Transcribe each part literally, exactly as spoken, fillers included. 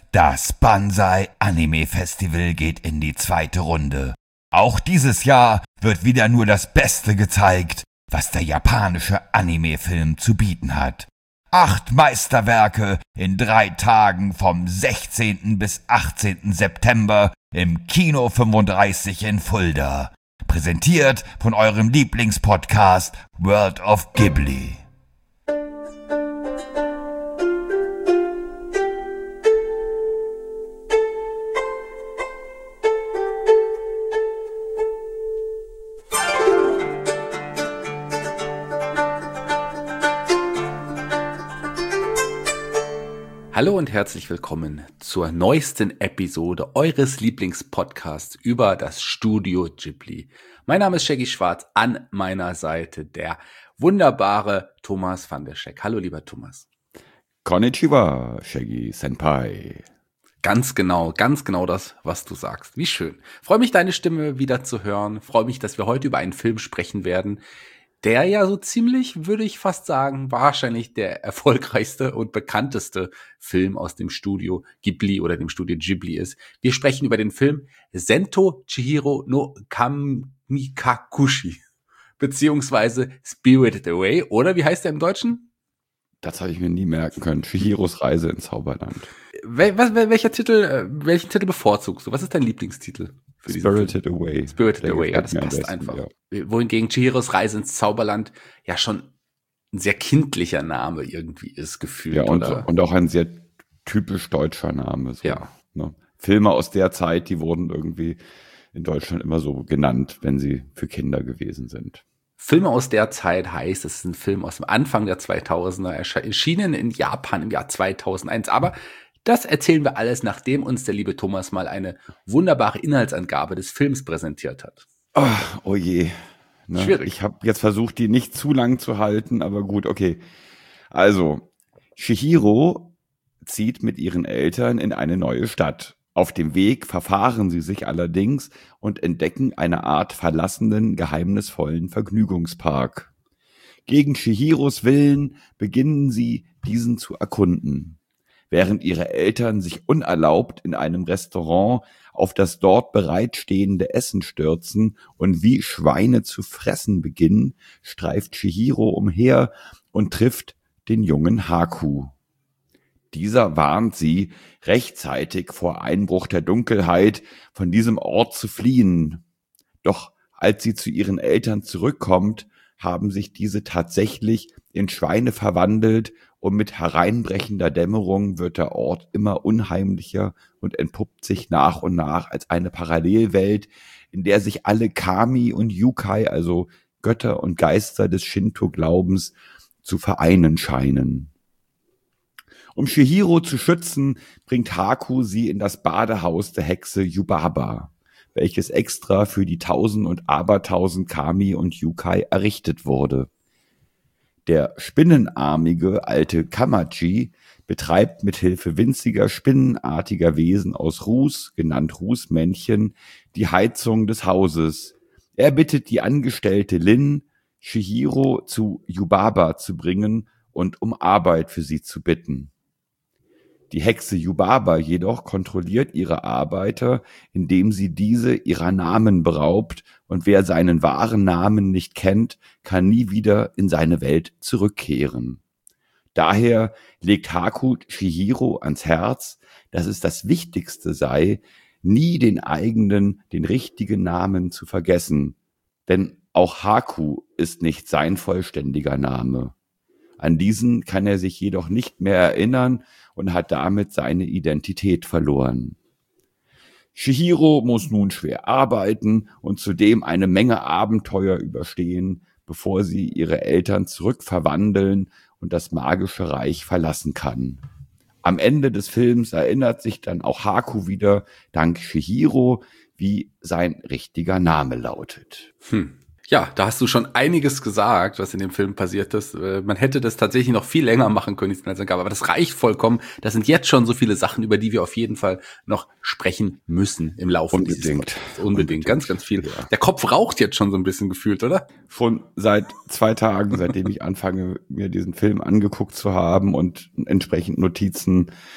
Das Banzai Anime Festival geht in die zweite Runde. Auch dieses Jahr wird wieder nur das Beste gezeigt, was der japanische Anime-Film zu bieten hat. Acht Meisterwerke in drei Tagen vom sechzehnten bis achtzehnten September im Kino fünfunddreißig in Fulda. Präsentiert von eurem Lieblingspodcast World of Ghibli. Hallo und herzlich willkommen zur neuesten Episode eures Lieblingspodcasts über das Studio Ghibli. Mein Name ist Shaggy Schwarz, an meiner Seite der wunderbare Thomas van der Scheck. Hallo lieber Thomas. Konnichiwa, Shaggy Senpai. Ganz genau, ganz genau das, was du sagst. Wie schön. Freue mich, deine Stimme wieder zu hören. Freue mich, dass wir heute über einen Film sprechen werden, der ja so ziemlich, würde ich fast sagen, wahrscheinlich der erfolgreichste und bekannteste Film aus dem Studio Ghibli oder dem Studio Ghibli ist. Wir sprechen über den Film Sento Chihiro no Kamikakushi, beziehungsweise Spirited Away, oder wie heißt der im Deutschen? Das habe ich mir nie merken können. Chihiros Reise ins Zauberland. Wel- was, wel- welcher Titel, welchen Titel bevorzugst du? Was ist dein Lieblingstitel? Für diesen Spirited Film? Away. Spirited Der Away, ja, gefällt das mir am passt besten, einfach. ja. Wohingegen Chihiros Reise ins Zauberland ja schon ein sehr kindlicher Name irgendwie ist, gefühlt. Ja, und, oder? und auch ein sehr typisch deutscher Name. So, Ja. ne? Filme aus der Zeit, die wurden irgendwie in Deutschland immer so genannt, wenn sie für Kinder gewesen sind. Filme aus der Zeit heißt, es ist ein Film aus dem Anfang der zweitausender, ersche- erschienen in Japan im Jahr zweitausendeins. Aber das erzählen wir alles, nachdem uns der liebe Thomas mal eine wunderbare Inhaltsangabe des Films präsentiert hat. Oh, oh je. Ne? Schwierig. Ich habe jetzt versucht, die nicht zu lang zu halten, aber gut, okay. Also, Chihiro zieht mit ihren Eltern in eine neue Stadt. Auf dem Weg verfahren sie sich allerdings und entdecken eine Art verlassenen, geheimnisvollen Vergnügungspark. Gegen Chihiros Willen beginnen sie, diesen zu erkunden. Während ihre Eltern sich unerlaubt in einem Restaurant auf das dort bereitstehende Essen stürzen und wie Schweine zu fressen beginnen, streift Chihiro umher und trifft den jungen Haku. Dieser warnt sie, rechtzeitig vor Einbruch der Dunkelheit von diesem Ort zu fliehen. Doch als sie zu ihren Eltern zurückkommt, haben sich diese tatsächlich in Schweine verwandelt und mit hereinbrechender Dämmerung wird der Ort immer unheimlicher und entpuppt sich nach und nach als eine Parallelwelt, in der sich alle Kami und Yukai, also Götter und Geister des Shinto-Glaubens, zu vereinen scheinen. Um Chihiro zu schützen, bringt Haku sie in das Badehaus der Hexe Yubaba, welches extra für die tausend und abertausend Kami und Yukai errichtet wurde. Der spinnenarmige alte Kamachi betreibt mithilfe winziger spinnenartiger Wesen aus Ruß, genannt Rußmännchen, die Heizung des Hauses. Er bittet die Angestellte Lin, Chihiro zu Yubaba zu bringen und um Arbeit für sie zu bitten. Die Hexe Yubaba jedoch kontrolliert ihre Arbeiter, indem sie diese ihrer Namen beraubt, und wer seinen wahren Namen nicht kennt, kann nie wieder in seine Welt zurückkehren. Daher legt Haku Chihiro ans Herz, dass es das Wichtigste sei, nie den eigenen, den richtigen Namen zu vergessen, denn auch Haku ist nicht sein vollständiger Name. An diesen kann er sich jedoch nicht mehr erinnern und hat damit seine Identität verloren. Chihiro muss nun schwer arbeiten und zudem eine Menge Abenteuer überstehen, bevor sie ihre Eltern zurückverwandeln und das magische Reich verlassen kann. Am Ende des Films erinnert sich dann auch Haku wieder, dank Chihiro, wie sein richtiger Name lautet. Hm. Ja, da hast du schon einiges gesagt, was in dem Film passiert ist. Äh, Man hätte das tatsächlich noch viel länger machen können, die Inhaltsangabe, aber das reicht vollkommen. Das sind jetzt schon so viele Sachen, über die wir auf jeden Fall noch sprechen müssen im Laufe Unbedingt. dieses Podcasts. Unbedingt, Unbedingt. ganz, ganz viel. Ja. Der Kopf raucht jetzt schon so ein bisschen gefühlt, oder? Schon seit zwei Tagen, seitdem ich anfange, mir diesen Film angeguckt zu haben und entsprechend Notizen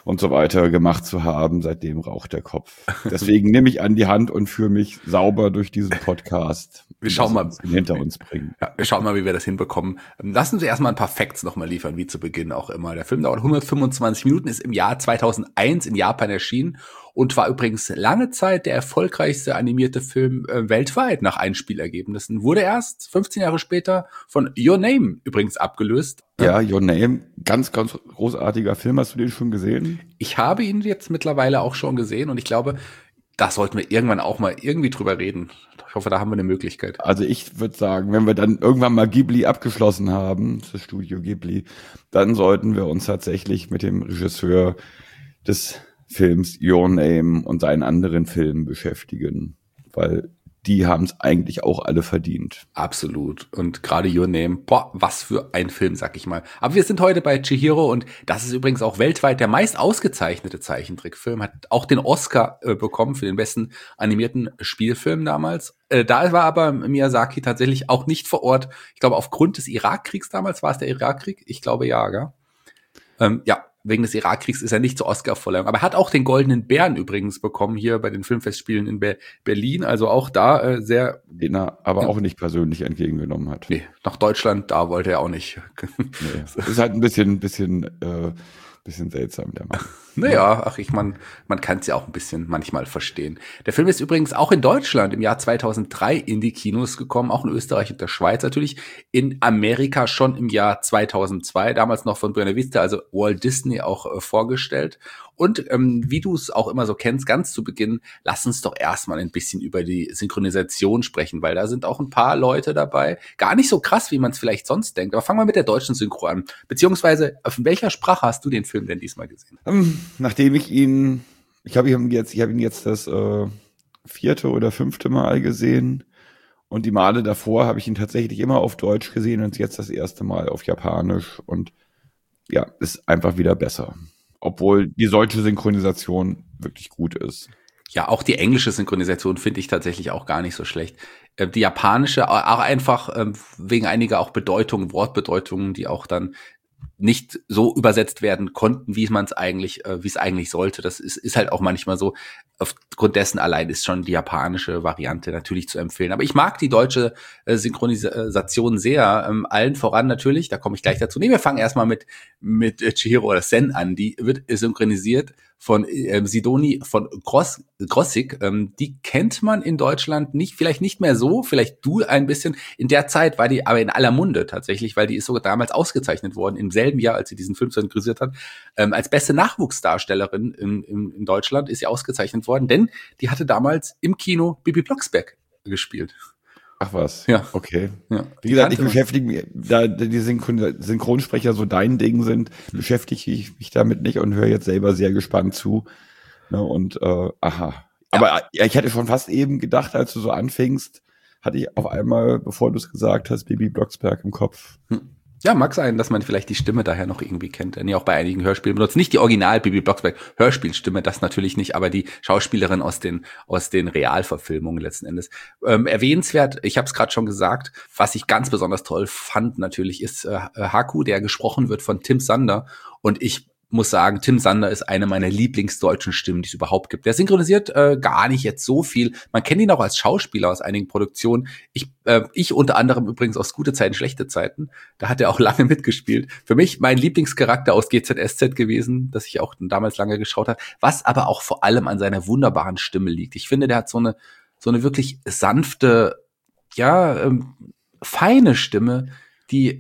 und so weiter gemacht zu haben. Seitdem raucht der Kopf. Deswegen nehme ich an die Hand und führe mich sauber durch diesen Podcast. Wir schauen mal, hinter uns bringen. Ja, wir schauen mal, wie wir das hinbekommen. Lassen Sie erstmal ein paar Facts nochmal liefern, wie zu Beginn auch immer. Der Film dauert hundertfünfundzwanzig Minuten, ist im Jahr zweitausendeins in Japan erschienen und war übrigens lange Zeit der erfolgreichste animierte Film äh, weltweit nach Einspielergebnissen. Wurde erst fünfzehn Jahre später von Your Name übrigens abgelöst. Ja, Your Name, ganz, ganz großartiger Film. Hast du den schon gesehen? Ich habe ihn jetzt mittlerweile auch schon gesehen und ich glaube, da sollten wir irgendwann auch mal irgendwie drüber reden. Ich hoffe, da haben wir eine Möglichkeit. Also ich würde sagen, wenn wir dann irgendwann mal Ghibli abgeschlossen haben, das Studio Ghibli, dann sollten wir uns tatsächlich mit dem Regisseur des Films Your Name und seinen anderen Filmen beschäftigen, weil die haben es eigentlich auch alle verdient. Absolut. Und gerade Your Name, boah, was für ein Film, sag ich mal. Aber wir sind heute bei Chihiro und das ist übrigens auch weltweit der meist ausgezeichnete Zeichentrickfilm. Hat auch den Oscar äh, bekommen für den besten animierten Spielfilm damals. Äh, da war aber Miyazaki tatsächlich auch nicht vor Ort. Ich glaube, aufgrund des Irakkriegs damals, war es der Irakkrieg? Ich glaube ja, gell? Ähm, ja. Wegen des Irakkriegs ist er nicht zur Oscar-Verleihung. Aber er hat auch den Goldenen Bären übrigens bekommen hier bei den Filmfestspielen in Be- Berlin. Also auch da äh, sehr... Den er aber ja. auch nicht persönlich entgegengenommen hat. Nee, nach Deutschland, da wollte er auch nicht. Nee. Ist halt ein bisschen, bisschen, äh, bisschen seltsam, der Mann. Naja, ach, ich man, man kann es ja auch ein bisschen manchmal verstehen. Der Film ist übrigens auch in Deutschland im Jahr zweitausenddrei in die Kinos gekommen, auch in Österreich und der Schweiz natürlich, in Amerika schon im Jahr zweitausendzwei, damals noch von Buena Vista, also Walt Disney auch äh, vorgestellt. Und ähm, wie du es auch immer so kennst, ganz zu Beginn, lass uns doch erstmal ein bisschen über die Synchronisation sprechen, weil da sind auch ein paar Leute dabei. Gar nicht so krass, wie man es vielleicht sonst denkt. Aber fangen wir mit der deutschen Synchro an. Beziehungsweise, auf welcher Sprache hast du den Film denn diesmal gesehen? Um, nachdem ich ihn, ich habe ihn jetzt, ich habe ihn jetzt das äh, vierte oder fünfte Mal gesehen. Und die Male davor habe ich ihn tatsächlich immer auf Deutsch gesehen und jetzt das erste Mal auf Japanisch. Und ja, ist einfach wieder besser. Obwohl die deutsche Synchronisation wirklich gut ist. Ja, auch die englische Synchronisation finde ich tatsächlich auch gar nicht so schlecht. Äh, die japanische auch einfach äh, wegen einiger auch Bedeutungen, Wortbedeutungen, die auch dann nicht so übersetzt werden konnten, wie man es eigentlich, äh, wie es eigentlich sollte. Das ist, ist halt auch manchmal so. Aufgrund dessen allein ist schon die japanische Variante natürlich zu empfehlen. Aber ich mag die deutsche äh, Synchronisation sehr. Ähm, allen voran natürlich, da komme ich gleich dazu. Nee, wir fangen erstmal mit mit äh, Chihiro oder Sen an. Die wird äh, synchronisiert von äh, Sidoni von Gross, Grossig. Ähm, die kennt man in Deutschland nicht, vielleicht nicht mehr so, vielleicht du ein bisschen. In der Zeit war die aber in aller Munde tatsächlich, weil die ist sogar damals ausgezeichnet worden, im selben Jahr, als sie diesen Film synchronisiert hat. Ähm, als beste Nachwuchsdarstellerin in, in, in Deutschland ist sie ausgezeichnet worden, denn die hatte damals im Kino Bibi Blocksberg gespielt. Ach was, ja, okay. Ja. Wie gesagt, ich beschäftige mich, da die Synchron- Synchronsprecher so dein Ding sind, hm. beschäftige ich mich damit nicht und höre jetzt selber sehr gespannt zu. Ne, und äh, aha. Aber ja. ja, ich hätte schon fast eben gedacht, als du so anfingst, hatte ich auf einmal, bevor du es gesagt hast, Bibi Blocksberg im Kopf. Hm. Ja, mag sein, dass man vielleicht die Stimme daher noch irgendwie kennt. Nee, auch bei einigen Hörspielen benutzt. Nicht die Original Bibi Blocksberg Hörspielstimme, das natürlich nicht, aber die Schauspielerin aus den aus den Realverfilmungen letzten Endes. Ähm, erwähnenswert, ich habe es gerade schon gesagt, was ich ganz besonders toll fand natürlich, ist äh, Haku, der gesprochen wird von Tim Sander. Und ich muss sagen, Tim Sander ist eine meiner Lieblingsdeutschen Stimmen, die es überhaupt gibt. Der synchronisiert äh, gar nicht jetzt so viel. Man kennt ihn auch als Schauspieler aus einigen Produktionen. Ich, äh, ich unter anderem übrigens aus Gute Zeiten, Schlechte Zeiten. Da hat er auch lange mitgespielt. Für mich mein Lieblingscharakter aus G Z S Z gewesen, das ich auch damals lange geschaut habe, was aber auch vor allem an seiner wunderbaren Stimme liegt. Ich finde, der hat so eine so eine wirklich sanfte, ja, ähm, feine Stimme, die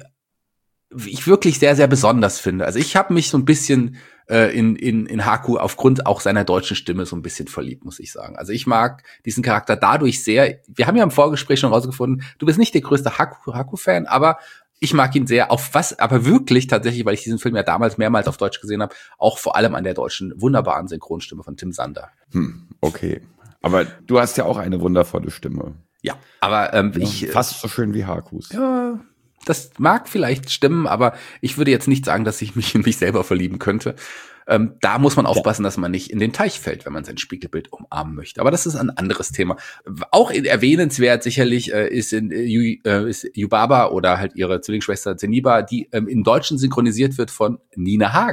ich wirklich sehr, sehr besonders finde. Also ich habe mich so ein bisschen äh, in, in, in Haku aufgrund auch seiner deutschen Stimme so ein bisschen verliebt, muss ich sagen. Also ich mag diesen Charakter dadurch sehr. Wir haben ja im Vorgespräch schon rausgefunden, du bist nicht der größte Haku, Haku-Fan, aber ich mag ihn sehr. Auf was, aber wirklich tatsächlich, weil ich diesen Film ja damals mehrmals auf Deutsch gesehen habe, auch vor allem an der deutschen wunderbaren Synchronstimme von Tim Sander. Hm, okay. Aber du hast ja auch eine wundervolle Stimme. Ja, aber ähm, ja, ich... Fast so schön wie Hakus. Ja... Das mag vielleicht stimmen, aber ich würde jetzt nicht sagen, dass ich mich in mich selber verlieben könnte. Ähm, da muss man aufpassen, ja. dass man nicht in den Teich fällt, wenn man sein Spiegelbild umarmen möchte. Aber das ist ein anderes Thema. Auch erwähnenswert sicherlich äh, ist, in, äh, ist Yubaba oder halt ihre Zwillingsschwester Zeniba, die ähm, im Deutschen synchronisiert wird von Nina Hagen.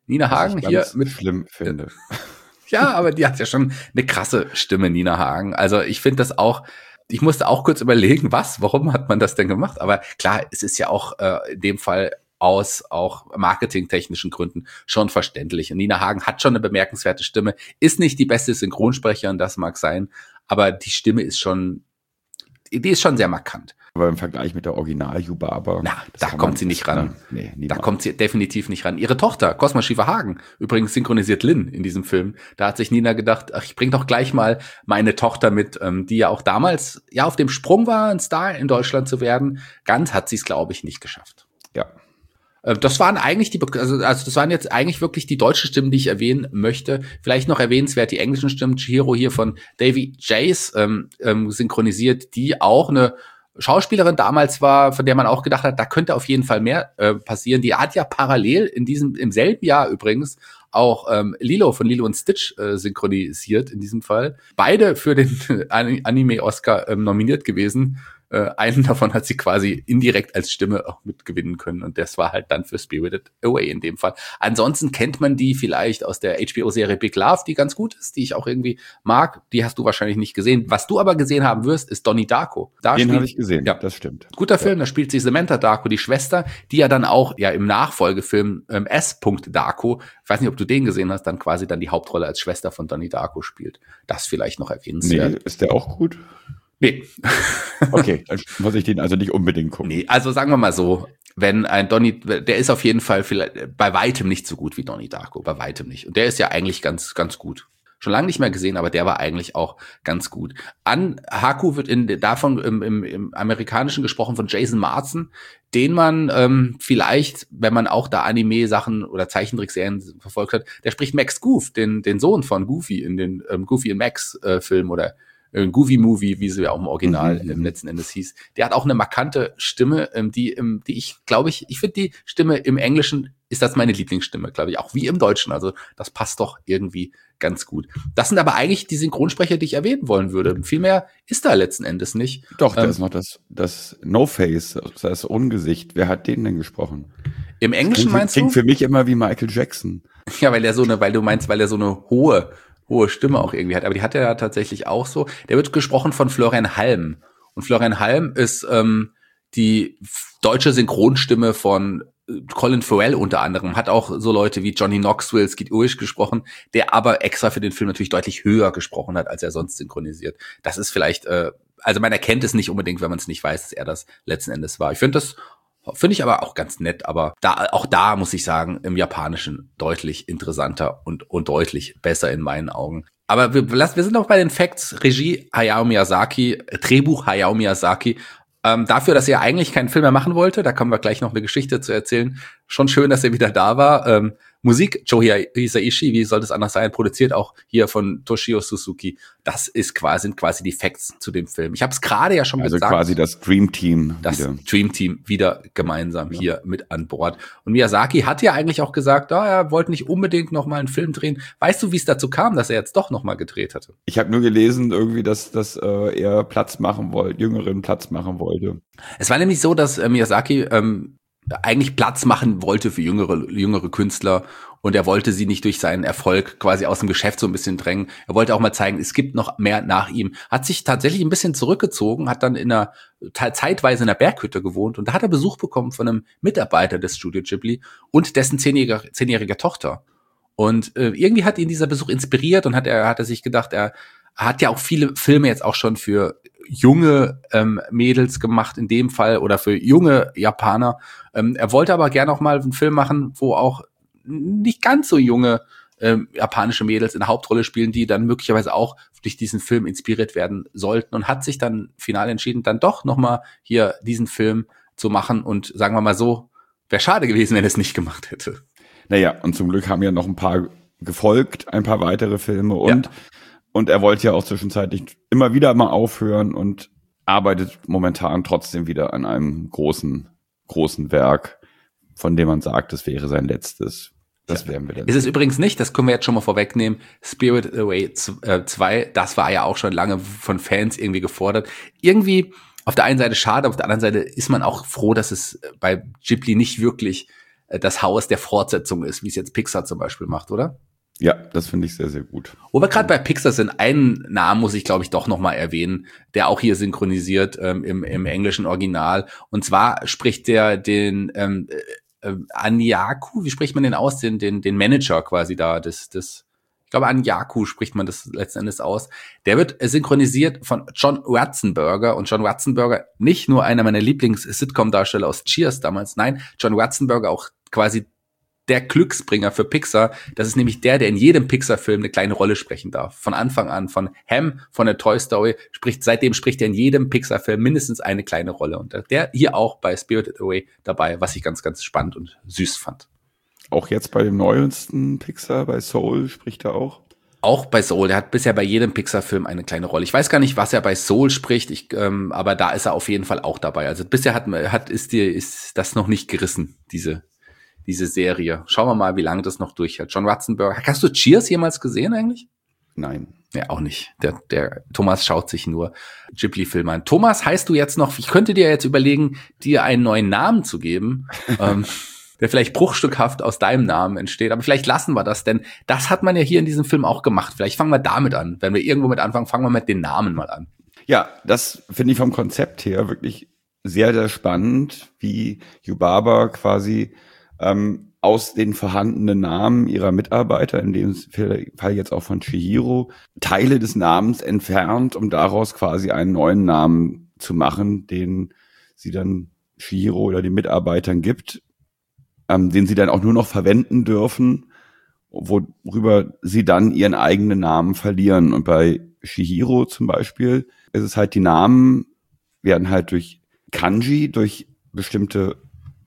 Nina Hagen hier mit schlimm finde. Ja, aber die hat ja schon eine krasse Stimme, Nina Hagen. Also ich finde das auch, ich musste auch kurz überlegen, was, warum hat man das denn gemacht? Aber klar, es ist ja auch äh, in dem Fall aus auch marketingtechnischen Gründen schon verständlich. Und Nina Hagen hat schon eine bemerkenswerte Stimme, ist nicht die beste Synchronsprecherin, das mag sein, aber die Stimme ist schon, die ist schon sehr markant. Aber im Vergleich mit der Original-Yubaba. Na, da kommt sie nicht ran. Nee, da kommt sie definitiv nicht ran. Ihre Tochter, Cosma Shiva-Hagen, übrigens synchronisiert Lynn in diesem Film. Da hat sich Nina gedacht, ach, ich bring doch gleich mal meine Tochter mit, ähm, die ja auch damals ja auf dem Sprung war, ein Star in Deutschland zu werden. Ganz hat sie es, glaube ich, nicht geschafft. Ja. Äh, das waren eigentlich die, also, also das waren jetzt eigentlich wirklich die deutschen Stimmen, die ich erwähnen möchte. Vielleicht noch erwähnenswert die englischen Stimmen. Chihiro hier von Davy Jace ähm, ähm, synchronisiert, die auch eine Schauspielerin damals war, von der man auch gedacht hat, da könnte auf jeden Fall mehr äh, passieren. Die hat ja parallel in diesem, im selben Jahr übrigens auch ähm, Lilo von Lilo und Stitch äh, synchronisiert in diesem Fall. Beide für den Anime-Oscar ähm, nominiert gewesen. Äh, einen davon hat sie quasi indirekt als Stimme auch mitgewinnen können und das war halt dann für Spirited Away in dem Fall. Ansonsten kennt man die vielleicht aus der H B O-Serie Big Love, die ganz gut ist, die ich auch irgendwie mag. Die hast du wahrscheinlich nicht gesehen. Was du aber gesehen haben wirst, ist Donnie Darko. Da Den habe ich gesehen, ja, das stimmt. Guter Film, ja. Da spielt sie Samantha Darko, die Schwester, die ja dann auch ja im Nachfolgefilm ähm, S. Darko, ich weiß nicht, ob du den gesehen hast, dann quasi dann die Hauptrolle als Schwester von Donnie Darko spielt. Das vielleicht noch erwähnenswert. Nee, ist der auch gut? Nee. Okay, dann muss ich den also nicht unbedingt gucken. Nee, also sagen wir mal so, wenn ein Donnie, der ist auf jeden Fall vielleicht bei weitem nicht so gut wie Donnie Darko, bei weitem nicht. Und der ist ja eigentlich ganz, ganz gut. Schon lange nicht mehr gesehen, aber der war eigentlich auch ganz gut. An Haku wird in davon im, im, im Amerikanischen gesprochen von Jason Marsden, den man ähm, vielleicht, wenn man auch da Anime-Sachen oder Zeichentrickserien verfolgt hat, der spricht Max Goof, den den Sohn von Goofy in den ähm, Goofy and Max äh, Film oder Goofy Movie, wie sie ja auch im Original mhm. im letzten Endes hieß. Der hat auch eine markante Stimme, die, die ich glaube ich, ich finde die Stimme im Englischen ist das meine Lieblingsstimme, glaube ich, auch wie im Deutschen. Also das passt doch irgendwie ganz gut. Das sind aber eigentlich die Synchronsprecher, die ich erwähnen wollen würde. Viel mehr ist da letzten Endes nicht. Doch, da ähm, ist noch das, das No-Face, das Ungesicht. Wer hat den denn gesprochen? Im Englischen klingt, meinst klingt du? Klingt für mich immer wie Michael Jackson. Ja, weil er so eine, weil du meinst, weil er so eine hohe hohe Stimme auch irgendwie hat, aber die hat er ja tatsächlich auch so. Der wird gesprochen von Florian Halm. Und Florian Halm ist ähm, die deutsche Synchronstimme von Colin Farrell unter anderem, hat auch so Leute wie Johnny Knoxville, Skeet Ulrich gesprochen, der aber extra für den Film natürlich deutlich höher gesprochen hat, als er sonst synchronisiert. Das ist vielleicht, äh, also man erkennt es nicht unbedingt, wenn man es nicht weiß, dass er das letzten Endes war. Ich finde das Finde ich aber auch ganz nett, aber da, auch da muss ich sagen, im Japanischen deutlich interessanter und, und deutlich besser in meinen Augen. Aber wir, wir sind auch bei den Facts. Regie Hayao Miyazaki, Drehbuch Hayao Miyazaki. Ähm, dafür, dass er eigentlich keinen Film mehr machen wollte, da kommen wir gleich noch eine Geschichte zu erzählen. Schon schön, dass er wieder da war. Ähm, Musik, Joe Hisaishi, wie soll das anders sein, produziert auch hier von Toshio Suzuki. Das ist quasi, sind quasi die Facts zu dem Film. Ich habe es gerade ja schon also gesagt. Also quasi das Dream Team. Das wieder. Dream Team wieder gemeinsam ja. hier mit an Bord. Und Miyazaki hat ja eigentlich auch gesagt, oh, er wollte nicht unbedingt noch mal einen Film drehen. Weißt du, wie es dazu kam, dass er jetzt doch noch mal gedreht hatte? Ich habe nur gelesen, irgendwie, dass, dass äh, er Platz machen wollte, Jüngeren Platz machen wollte. Es war nämlich so, dass äh, Miyazaki ähm, eigentlich Platz machen wollte für jüngere jüngere Künstler und er wollte sie nicht durch seinen Erfolg quasi aus dem Geschäft so ein bisschen drängen. Er wollte auch mal zeigen, es gibt noch mehr nach ihm. Hat sich tatsächlich ein bisschen zurückgezogen, hat dann in einer zeitweise in einer Berghütte gewohnt und da hat er Besuch bekommen von einem Mitarbeiter des Studio Ghibli und dessen zehnjähriger, zehnjähriger Tochter. Und äh, irgendwie hat ihn dieser Besuch inspiriert und hat er hat er sich gedacht, er hat ja auch viele Filme jetzt auch schon für junge ähm, Mädels gemacht in dem Fall oder für junge Japaner. Ähm, er wollte aber gerne auch mal einen Film machen, wo auch nicht ganz so junge ähm, japanische Mädels in der Hauptrolle spielen, die dann möglicherweise auch durch diesen Film inspiriert werden sollten und hat sich dann final entschieden, dann doch nochmal hier diesen Film zu machen und sagen wir mal so, wäre schade gewesen, wenn er es nicht gemacht hätte. Naja, und zum Glück haben ja noch ein paar gefolgt, ein paar weitere Filme und ja. Und er wollte ja auch zwischenzeitlich immer wieder mal aufhören und arbeitet momentan trotzdem wieder an einem großen, großen Werk, von dem man sagt, es wäre sein letztes. Das ja. werden wir dann. Ist es übrigens nicht, das können wir jetzt schon mal vorwegnehmen, Spirited Away zwei, das war ja auch schon lange von Fans irgendwie gefordert. Irgendwie auf der einen Seite schade, auf der anderen Seite ist man auch froh, dass es bei Ghibli nicht wirklich äh, das Haus der Fortsetzung ist, wie es jetzt Pixar zum Beispiel macht, oder? Ja, das finde ich sehr, sehr gut. Wo wir gerade bei Pixar sind, einen Namen muss ich, glaube ich, doch nochmal erwähnen, der auch hier synchronisiert ähm, im, im englischen Original. Und zwar spricht der den ähm, äh, Anyaku, wie spricht man den aus? Den, den, den Manager quasi da, das, das, ich glaube Anyaku spricht man das letzten Endes aus. Der wird synchronisiert von John Ratzenberger. Und John Ratzenberger, nicht nur einer meiner Lieblings-Sitcom-Darsteller aus Cheers damals, nein, John Ratzenberger auch quasi der Glücksbringer für Pixar. Das ist nämlich der, der in jedem Pixar-Film eine kleine Rolle sprechen darf. Von Anfang an, von Ham, von der Toy Story, spricht, seitdem spricht er in jedem Pixar-Film mindestens eine kleine Rolle. Und der hier auch bei Spirited Away dabei, was ich ganz, ganz spannend und süß fand. Auch jetzt bei dem neuesten Pixar, bei Soul, spricht er auch? Auch bei Soul, der hat bisher bei jedem Pixar-Film eine kleine Rolle. Ich weiß gar nicht, was er bei Soul spricht, ich, ähm, aber da ist er auf jeden Fall auch dabei. Also bisher hat, hat ist, dir, ist das noch nicht gerissen, diese diese Serie. Schauen wir mal, wie lange das noch durchhält. John Ratzenberger. Hast du Cheers jemals gesehen eigentlich? Nein. Ja, auch nicht. Der, der Thomas schaut sich nur Ghibli-Filme an. Thomas, heißt du jetzt noch, ich könnte dir jetzt überlegen, dir einen neuen Namen zu geben, ähm, der vielleicht bruchstückhaft aus deinem Namen entsteht. Aber vielleicht lassen wir das, denn das hat man ja hier in diesem Film auch gemacht. Vielleicht fangen wir damit an. Wenn wir irgendwo mit anfangen, fangen wir mit den Namen mal an. Ja, das finde ich vom Konzept her wirklich sehr, sehr spannend, wie Yubaba quasi Ähm, aus den vorhandenen Namen ihrer Mitarbeiter, in dem Fall jetzt auch von Chihiro, Teile des Namens entfernt, um daraus quasi einen neuen Namen zu machen, den sie dann Chihiro oder den Mitarbeitern gibt, ähm, den sie dann auch nur noch verwenden dürfen, worüber sie dann ihren eigenen Namen verlieren. Und bei Chihiro zum Beispiel ist es halt, die Namen werden halt durch Kanji, durch bestimmte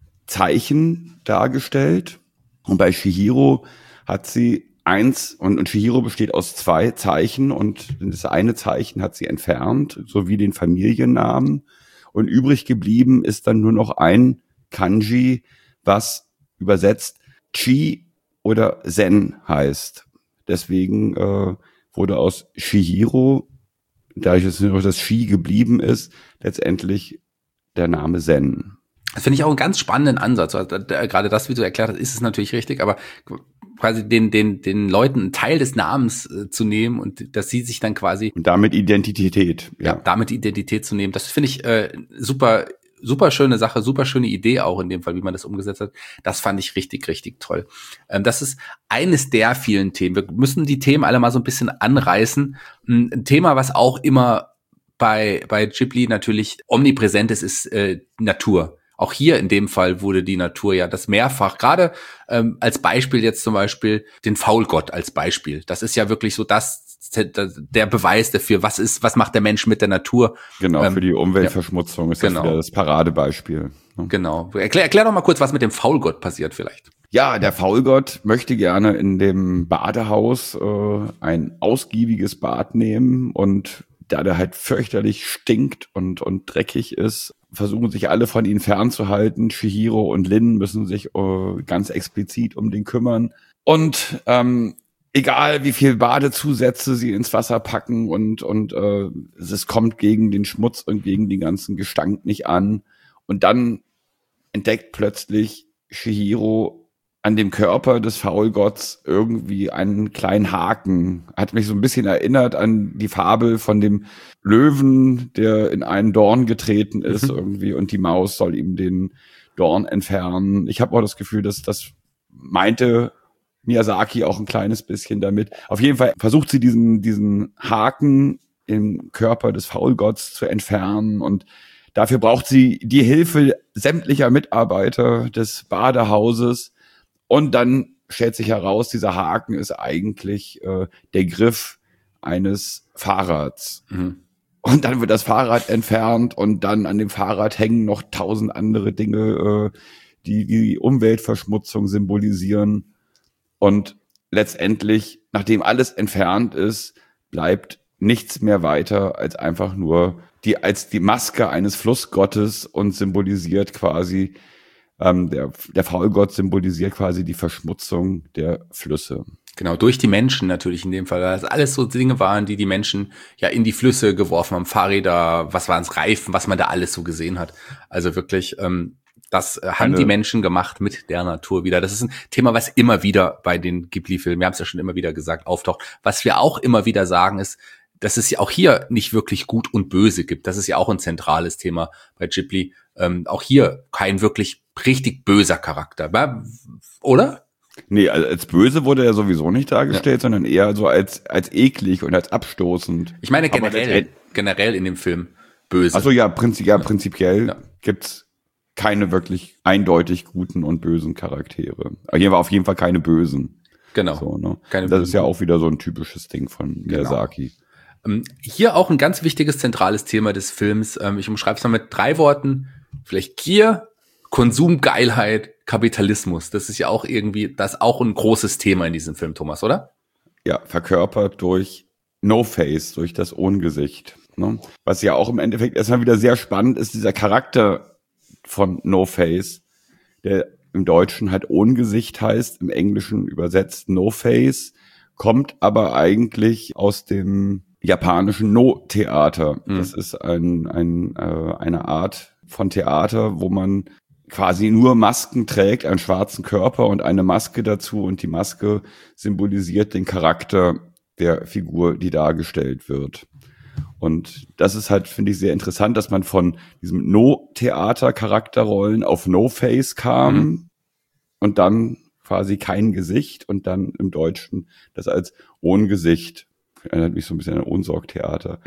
Zeichen dargestellt. Und bei Chihiro hat sie eins, und, und Chihiro besteht aus zwei Zeichen, und das eine Zeichen hat sie entfernt, sowie den Familiennamen. Und übrig geblieben ist dann nur noch ein Kanji, was übersetzt Chi oder Zen heißt. Deswegen äh, wurde aus Chihiro, dadurch, dass nur das Chi geblieben ist, letztendlich der Name Zen. Das finde ich auch einen ganz spannenden Ansatz. Also, da, gerade das, wie du erklärt hast, ist es natürlich richtig, aber quasi den den den Leuten einen Teil des Namens äh, zu nehmen und dass sie sich dann quasi und damit Identität, ja, ja damit Identität zu nehmen, das finde ich äh, super super schöne Sache, super schöne Idee auch in dem Fall, wie man das umgesetzt hat. Das fand ich richtig richtig toll. Ähm, das ist eines der vielen Themen. Wir müssen die Themen alle mal so ein bisschen anreißen. Ein Thema, was auch immer bei bei Ghibli natürlich omnipräsent ist, ist äh, Natur. Auch hier in dem Fall wurde die Natur ja das mehrfach, gerade ähm, als Beispiel jetzt zum Beispiel den Faulgott als Beispiel. Das ist ja wirklich so das, der Beweis dafür, was ist, was macht der Mensch mit der Natur. Genau, ähm, für die Umweltverschmutzung ja, ist das genau. wieder das Paradebeispiel. Ne? Genau. Erklär, erklär doch mal kurz, was mit dem Faulgott passiert vielleicht. Ja, der Faulgott möchte gerne in dem Badehaus äh, ein ausgiebiges Bad nehmen, und da der halt fürchterlich stinkt und und dreckig ist, versuchen sich alle von ihm fernzuhalten. Chihiro und Lin müssen sich äh, ganz explizit um den kümmern. Und ähm, egal wie viel Badezusätze sie ins Wasser packen und und äh, es kommt gegen den Schmutz und gegen den ganzen Gestank nicht an. Und dann entdeckt plötzlich Chihiro an dem Körper des Faulgotts irgendwie einen kleinen Haken. Hat mich so ein bisschen erinnert an die Fabel von dem Löwen, der in einen Dorn getreten ist mhm. irgendwie, und die Maus soll ihm den Dorn entfernen. Ich habe auch das Gefühl, dass das meinte Miyazaki auch ein kleines bisschen damit. Auf jeden Fall versucht sie diesen diesen Haken im Körper des Faulgotts zu entfernen, und dafür braucht sie die Hilfe sämtlicher Mitarbeiter des Badehauses. Und dann stellt sich heraus, dieser Haken ist eigentlich äh, der Griff eines Fahrrads. Mhm. Und dann wird das Fahrrad entfernt, und dann an dem Fahrrad hängen noch tausend andere Dinge, äh, die die Umweltverschmutzung symbolisieren. Und letztendlich, nachdem alles entfernt ist, bleibt nichts mehr weiter als einfach nur die als die Maske eines Flussgottes und symbolisiert quasi Ähm, der, der Faulgott symbolisiert quasi die Verschmutzung der Flüsse. Genau, durch die Menschen natürlich in dem Fall, weil das alles so Dinge waren, die die Menschen ja in die Flüsse geworfen haben, Fahrräder, was waren es, Reifen, was man da alles so gesehen hat. Also wirklich ähm, Das äh, haben Eine- die Menschen gemacht mit der Natur wieder. Das ist ein Thema, was immer wieder bei den Ghibli-Filmen, wir haben es ja schon immer wieder gesagt, auftaucht. Was wir auch immer wieder sagen ist, dass es ja auch hier nicht wirklich Gut und Böse gibt. Das ist ja auch ein zentrales Thema bei Ghibli. Ähm, auch hier kein wirklich richtig böser Charakter, wa- oder? Nee, also als böse wurde er sowieso nicht dargestellt, sondern eher so als, als eklig und als abstoßend. Ich meine Aber generell, das- generell in dem Film böse. Achso, ja, prinzip, ja, prinzipiell Ja. gibt's keine wirklich eindeutig guten und bösen Charaktere. Aber hier war auf jeden Fall keine bösen. Genau. So, ne? Keine das bösen. ist ja auch wieder so ein typisches Ding von Miyazaki. Ähm, Hier auch ein ganz wichtiges zentrales Thema des Films. Ähm, Ich umschreibe es mal mit drei Worten. Vielleicht Gier, Konsumgeilheit, Kapitalismus. Das ist ja auch irgendwie, das ist auch ein großes Thema in diesem Film, Thomas, oder? Ja, verkörpert durch No-Face, durch das Ohngesicht. Ne? Was ja auch im Endeffekt erstmal wieder sehr spannend ist, dieser Charakter von No-Face, der im Deutschen halt Ohngesicht heißt, im Englischen übersetzt No-Face, kommt aber eigentlich aus dem japanischen No-Theater. Mhm. Das ist ein, ein, äh, eine Art von Theater, wo man quasi nur Masken trägt, einen schwarzen Körper und eine Maske dazu, und die Maske symbolisiert den Charakter der Figur, die dargestellt wird. Und das ist halt, finde ich, sehr interessant, dass man von diesem No-Theater-Charakterrollen auf No-Face kam Mhm. und dann quasi kein Gesicht und dann im Deutschen das als Ohngesicht. Erinnert mich so ein bisschen an Ohnsorg-Theater.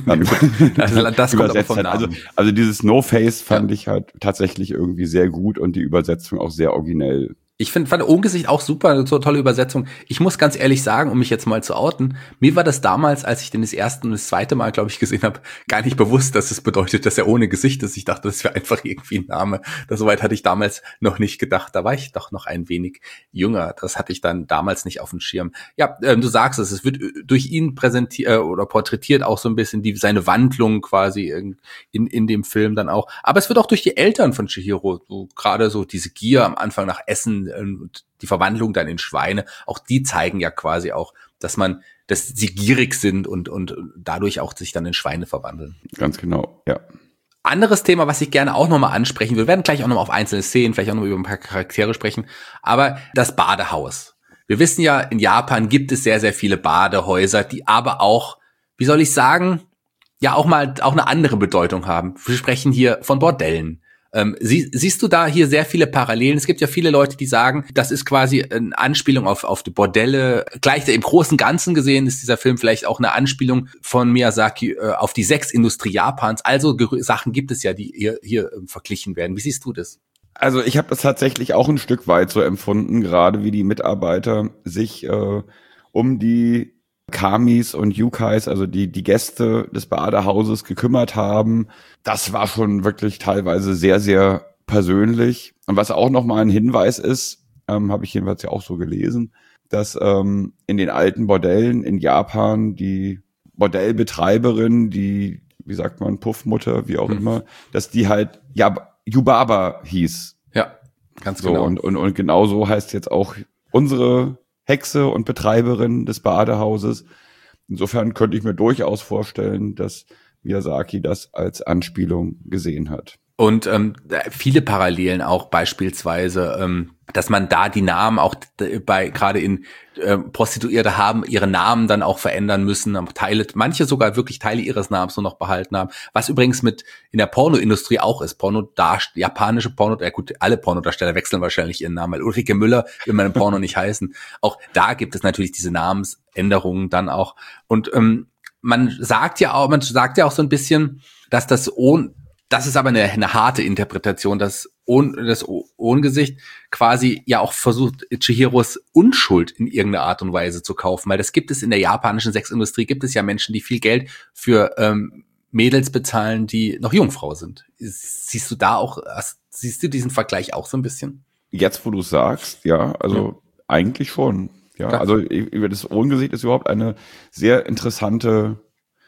Also, das kommt aber Übersetzt vom hat. Namen. Also, also dieses No-Face fand Ja. ich halt tatsächlich irgendwie sehr gut und die Übersetzung auch sehr originell. Ich finde, fand Ohngesicht auch super, so tolle Übersetzung. Ich muss ganz ehrlich sagen, um mich jetzt mal zu outen, mir war das damals, als ich den das erste und das zweite Mal, glaube ich, gesehen habe, gar nicht bewusst, dass es bedeutet, dass er ohne Gesicht ist. Ich dachte, das wäre einfach irgendwie ein Name. Das soweit hatte ich damals noch nicht gedacht. Da war ich doch noch ein wenig jünger. Das hatte ich dann damals nicht auf dem Schirm. Ja, ähm, du sagst es, es wird durch ihn präsentiert äh, oder porträtiert auch so ein bisschen die seine Wandlung quasi in, in in dem Film dann auch. Aber es wird auch durch die Eltern von Chihiro, so gerade so diese Gier am Anfang nach Essen und die Verwandlung dann in Schweine, auch die zeigen ja quasi auch, dass man, dass sie gierig sind und und dadurch auch sich dann in Schweine verwandeln. Ganz genau, ja. Anderes Thema, was ich gerne auch nochmal ansprechen will, wir werden gleich auch nochmal auf einzelne Szenen, vielleicht auch nochmal über ein paar Charaktere sprechen, aber das Badehaus. Wir wissen ja, in Japan gibt es sehr, sehr viele Badehäuser, die aber auch, wie soll ich sagen, ja auch mal auch eine andere Bedeutung haben. Wir sprechen hier von Bordellen. Ähm, sie, siehst du da hier sehr viele Parallelen? Es gibt ja viele Leute, die sagen, das ist quasi eine Anspielung auf, auf die Bordelle. Gleich im großen und Ganzen gesehen ist dieser Film vielleicht auch eine Anspielung von Miyazaki äh, auf die Sexindustrie Japans. Also Gerü- Sachen gibt es ja, die hier, hier ähm, verglichen werden. Wie siehst du das? Also ich habe das tatsächlich auch ein Stück weit so empfunden, gerade wie die Mitarbeiter sich äh, um die Kamis und Yukais, also die die Gäste des Badehauses gekümmert haben. Das war schon wirklich teilweise sehr, sehr persönlich. Und was auch nochmal ein Hinweis ist, ähm, habe ich jedenfalls ja auch so gelesen, dass ähm, in den alten Bordellen in Japan die Bordellbetreiberin, die, wie sagt man, Puffmutter, wie auch Hm. immer, dass die halt ja, Yubaba hieß. Ja, ganz So, genau. und, und, und genau so heißt jetzt auch unsere Hexe und Betreiberin des Badehauses. Insofern könnte ich mir durchaus vorstellen, dass Miyazaki das als Anspielung gesehen hat. Und ähm, viele Parallelen auch beispielsweise, ähm, dass man da die Namen auch d- bei gerade in äh, Prostituierte haben ihre Namen dann auch verändern müssen, haben Teile, manche sogar wirklich Teile ihres Namens nur noch behalten haben. Was übrigens mit in der Pornoindustrie auch ist. Porno japanische Porno, ja gut, alle Pornodarsteller wechseln wahrscheinlich ihren Namen, weil Ulrike Müller will man im Porno nicht heißen. Auch da gibt es natürlich diese Namensänderungen dann auch. Und ähm, man sagt ja auch, man sagt ja auch so ein bisschen, dass das ohne Das ist aber eine, eine harte Interpretation, dass ohn, das Ohngesicht quasi ja auch versucht, Chihiros Unschuld in irgendeiner Art und Weise zu kaufen, weil das gibt es in der japanischen Sexindustrie, gibt es ja Menschen, die viel Geld für ähm, Mädels bezahlen, die noch Jungfrau sind. Siehst du da auch, siehst du diesen Vergleich auch so ein bisschen? Jetzt, wo du es sagst, ja, also Ja. eigentlich schon. Ja, Klar. also über das Ohngesicht ist überhaupt eine sehr interessante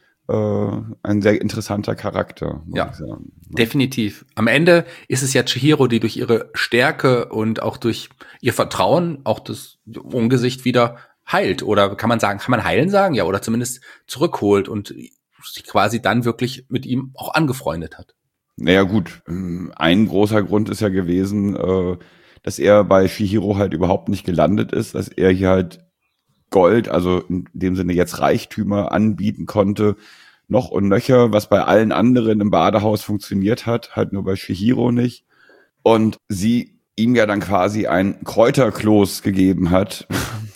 ein sehr interessanter Charakter, muss Ja. ich sagen. Definitiv. Am Ende ist es ja Chihiro, die durch ihre Stärke und auch durch ihr Vertrauen auch das Ungesicht wieder heilt. Oder kann man sagen, kann man heilen sagen? Ja, oder zumindest zurückholt und sich quasi dann wirklich mit ihm auch angefreundet hat. Naja gut, ein großer Grund ist ja gewesen, äh, dass er bei Chihiro halt überhaupt nicht gelandet ist, dass er hier halt Gold, also in dem Sinne jetzt Reichtümer anbieten konnte, noch und nöcher, was bei allen anderen im Badehaus funktioniert hat, halt nur bei Chihiro nicht. Und sie ihm ja dann quasi ein Kräuterkloß gegeben hat,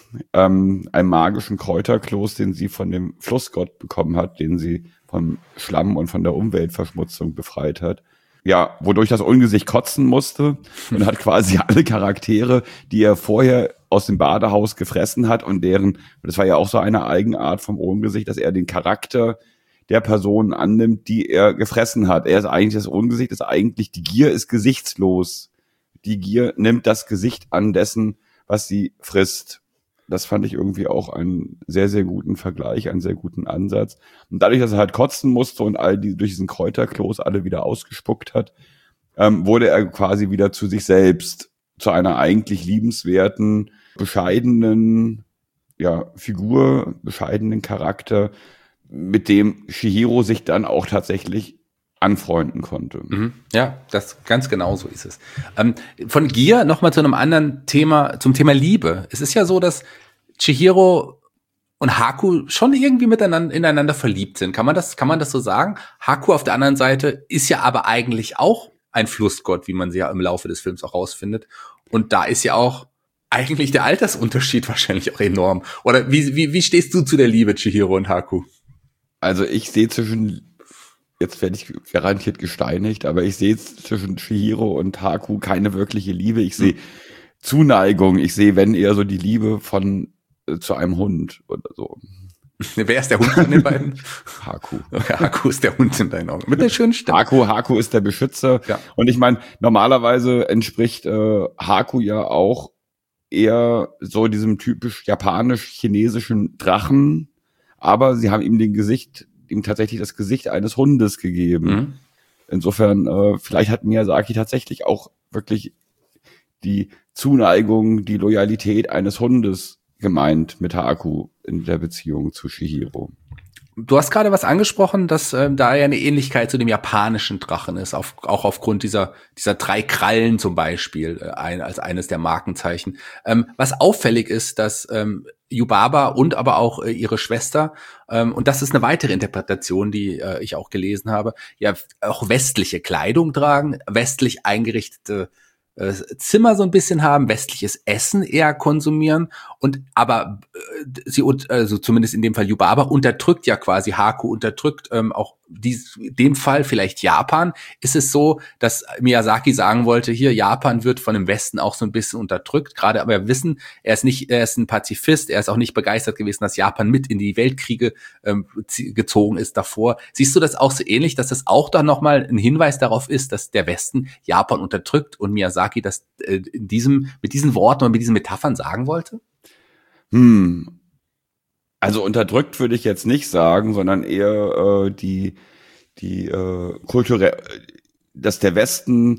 ähm, einen magischen Kräuterkloß, den sie von dem Flussgott bekommen hat, den sie vom Schlamm und von der Umweltverschmutzung befreit hat. Ja, wodurch das Ungesicht kotzen musste und hat quasi alle Charaktere, die er vorher aus dem Badehaus gefressen hat und deren, das war ja auch so eine Eigenart vom Ungesicht, dass er den Charakter der Person annimmt, die er gefressen hat. Er ist eigentlich das Ungesicht, ist eigentlich, die Gier ist gesichtslos. Die Gier nimmt das Gesicht an dessen, was sie frisst. Das fand ich irgendwie auch einen sehr, sehr guten Vergleich, einen sehr guten Ansatz. Und dadurch, dass er halt kotzen musste und all die durch diesen Kräuterkloß alle wieder ausgespuckt hat, ähm, wurde er quasi wieder zu sich selbst, zu einer eigentlich liebenswerten, bescheidenen, ja, Figur, bescheidenen Charakter, mit dem Chihiro sich dann auch tatsächlich anfreunden konnte. Mhm. Ja, das ganz genau so ist es. Ähm, von Gier nochmal zu einem anderen Thema, zum Thema Liebe. Es ist ja so, dass Chihiro und Haku schon irgendwie miteinander ineinander verliebt sind. Kann man das, kann man das so sagen? Haku auf der anderen Seite ist ja aber eigentlich auch ein Flussgott, wie man sie ja im Laufe des Films auch rausfindet. Und da ist ja auch eigentlich der Altersunterschied wahrscheinlich auch enorm. Oder wie, wie, wie stehst du zu der Liebe, Chihiro und Haku? Also ich sehe zwischen, jetzt werde ich garantiert gesteinigt, aber ich sehe zwischen Chihiro und Haku keine wirkliche Liebe. Ich sehe hm. Zuneigung. Ich sehe, wenn eher so die Liebe von äh, zu einem Hund oder so. Wer ist der Hund von den beiden? Haku. Haku ist der Hund in deinen Augen. Mit der schönen Stimme. Haku, Haku ist der Beschützer. Ja. Und ich meine, normalerweise entspricht äh, Haku ja auch eher so diesem typisch japanisch-chinesischen Drachen. Aber sie haben ihm den Gesicht, ihm tatsächlich das Gesicht eines Hundes gegeben. Mhm. Insofern, äh, vielleicht hat Miyazaki tatsächlich auch wirklich die Zuneigung, die Loyalität eines Hundes gemeint mit Haku in der Beziehung zu Chihiro. Du hast gerade was angesprochen, dass ähm, da ja eine Ähnlichkeit zu dem japanischen Drachen ist, auf, auch aufgrund dieser dieser drei Krallen zum Beispiel, äh, ein, als eines der Markenzeichen. Ähm, was auffällig ist, dass ähm, Yubaba und aber auch äh, ihre Schwester, ähm, und das ist eine weitere Interpretation, die äh, ich auch gelesen habe, ja auch westliche Kleidung tragen, westlich eingerichtete äh, Zimmer so ein bisschen haben, westliches Essen eher konsumieren und aber äh, sie, also zumindest in dem Fall Yubaba, unterdrückt ja quasi, Haku unterdrückt ähm, auch dies, in dem Fall vielleicht Japan. Ist es so, dass Miyazaki sagen wollte, hier, Japan wird von dem Westen auch so ein bisschen unterdrückt, gerade aber wir wissen, er ist nicht, er ist ein Pazifist, er ist auch nicht begeistert gewesen, dass Japan mit in die Weltkriege ähm, gezogen ist davor. Siehst du das auch so ähnlich, dass das auch dann nochmal ein Hinweis darauf ist, dass der Westen Japan unterdrückt und Miyazaki das äh, in diesem, mit diesen Worten und mit diesen Metaphern sagen wollte? Hm. Also unterdrückt würde ich jetzt nicht sagen, sondern eher äh, die die äh, kulturell, dass der Westen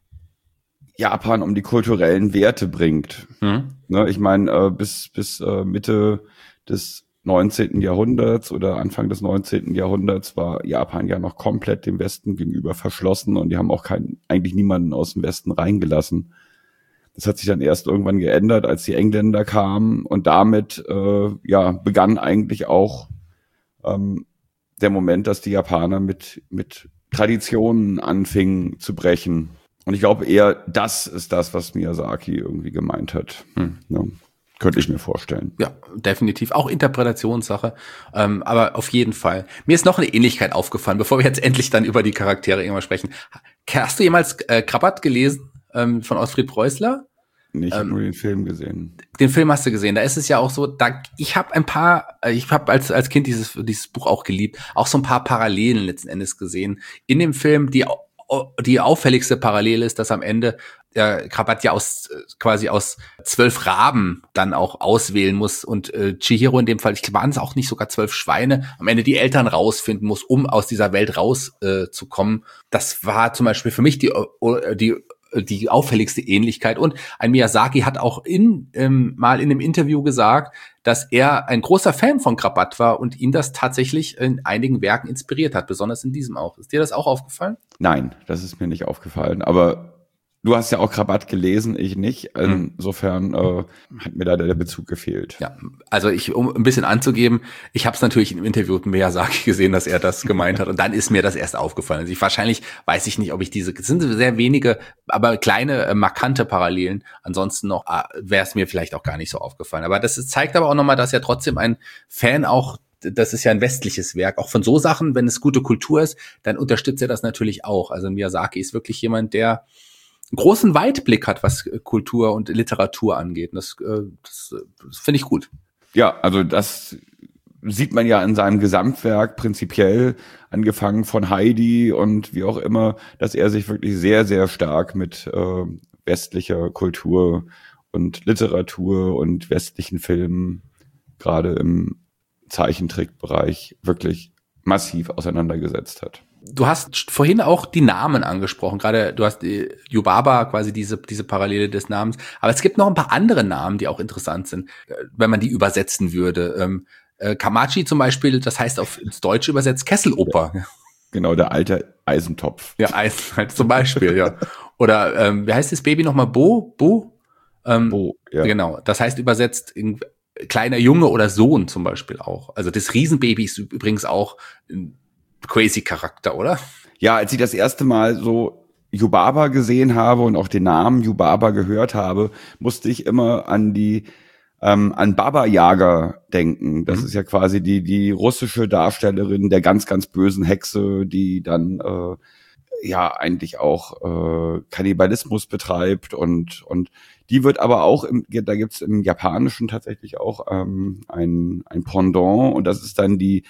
Japan um die kulturellen Werte bringt. Mhm. Ne, ich meine, äh, bis bis äh, Mitte des neunzehnten Jahrhunderts oder Anfang des neunzehnten Jahrhunderts war Japan ja noch komplett dem Westen gegenüber verschlossen und die haben auch keinen, eigentlich niemanden aus dem Westen reingelassen. Das hat sich dann erst irgendwann geändert, als die Engländer kamen und damit äh, ja begann eigentlich auch ähm, der Moment, dass die Japaner mit mit Traditionen anfingen zu brechen. Und ich glaube eher, das ist das, was Miyazaki irgendwie gemeint hat. Hm. Ja, könnte ich mir vorstellen. Ja, definitiv. Auch Interpretationssache. Ähm, aber auf jeden Fall. Mir ist noch eine Ähnlichkeit aufgefallen, bevor wir jetzt endlich dann über die Charaktere irgendwann sprechen. Hast du jemals äh, Krabat gelesen? Ähm, von Ottfried Preußler? Nee, ich habe ähm, nur den Film gesehen. Den Film hast du gesehen. Da ist es ja auch so, da ich habe ein paar, ich habe als als Kind dieses dieses Buch auch geliebt, auch so ein paar Parallelen letzten Endes gesehen in dem Film. Die die auffälligste Parallele ist, dass am Ende der Krabat ja aus quasi aus zwölf Raben dann auch auswählen muss und äh, Chihiro in dem Fall, ich waren es auch nicht sogar zwölf Schweine, am Ende die Eltern rausfinden muss, um aus dieser Welt rauszukommen. Äh, zu kommen. Das war zum Beispiel für mich die die die auffälligste Ähnlichkeit. Und ein Miyazaki hat auch in ähm, mal in einem Interview gesagt, dass er ein großer Fan von Krabat war und ihn das tatsächlich in einigen Werken inspiriert hat, besonders in diesem auch. Ist dir das auch aufgefallen? Nein, das ist mir nicht aufgefallen. Aber du hast ja auch Krabat gelesen, ich nicht. Insofern äh, hat mir da der Bezug gefehlt. Ja, also ich, um ein bisschen anzugeben, ich habe es natürlich im Interview mit Miyazaki gesehen, dass er das gemeint hat. Und dann ist mir das erst aufgefallen. Also ich, wahrscheinlich weiß ich nicht, ob ich diese, es sind sehr wenige, aber kleine, äh, markante Parallelen. Ansonsten noch äh, wäre es mir vielleicht auch gar nicht so aufgefallen. Aber das ist, zeigt aber auch nochmal, dass er trotzdem ein Fan auch, das ist ja ein westliches Werk, auch von so Sachen, wenn es gute Kultur ist, dann unterstützt er das natürlich auch. Also Miyazaki ist wirklich jemand, der einen großen Weitblick hat, was Kultur und Literatur angeht. Und das, das, das finde ich gut. Ja, also das sieht man ja in seinem Gesamtwerk prinzipiell, angefangen von Heidi und wie auch immer, dass er sich wirklich sehr, sehr stark mit äh, westlicher Kultur und Literatur und westlichen Filmen, gerade im Zeichentrickbereich, wirklich massiv auseinandergesetzt hat. Du hast vorhin auch die Namen angesprochen, gerade du hast die Yubaba, quasi diese diese Parallele des Namens, aber es gibt noch ein paar andere Namen, die auch interessant sind, wenn man die übersetzen würde. Ähm, äh, Kamachi zum Beispiel, das heißt auf ins Deutsche übersetzt Kesseloper. Ja, genau, der alte Eisentopf. Ja, Eisen halt zum Beispiel, ja. Oder ähm, wie heißt das Baby nochmal? Bo? Bo? Ähm, Bo, ja. Genau, das heißt übersetzt in, kleiner Junge oder Sohn zum Beispiel auch. Also das Riesenbaby ist übrigens auch ein crazy Charakter, oder? Ja, als ich das erste Mal so Yubaba gesehen habe und auch den Namen Yubaba gehört habe, musste ich immer an die ähm, an Baba Yaga denken. Das mhm. ist ja quasi die die russische Darstellerin der ganz ganz bösen Hexe, die dann äh, ja eigentlich auch äh, Kannibalismus betreibt und und die wird aber auch im, da gibt's im Japanischen tatsächlich auch ähm, ein ein Pendant und das ist dann die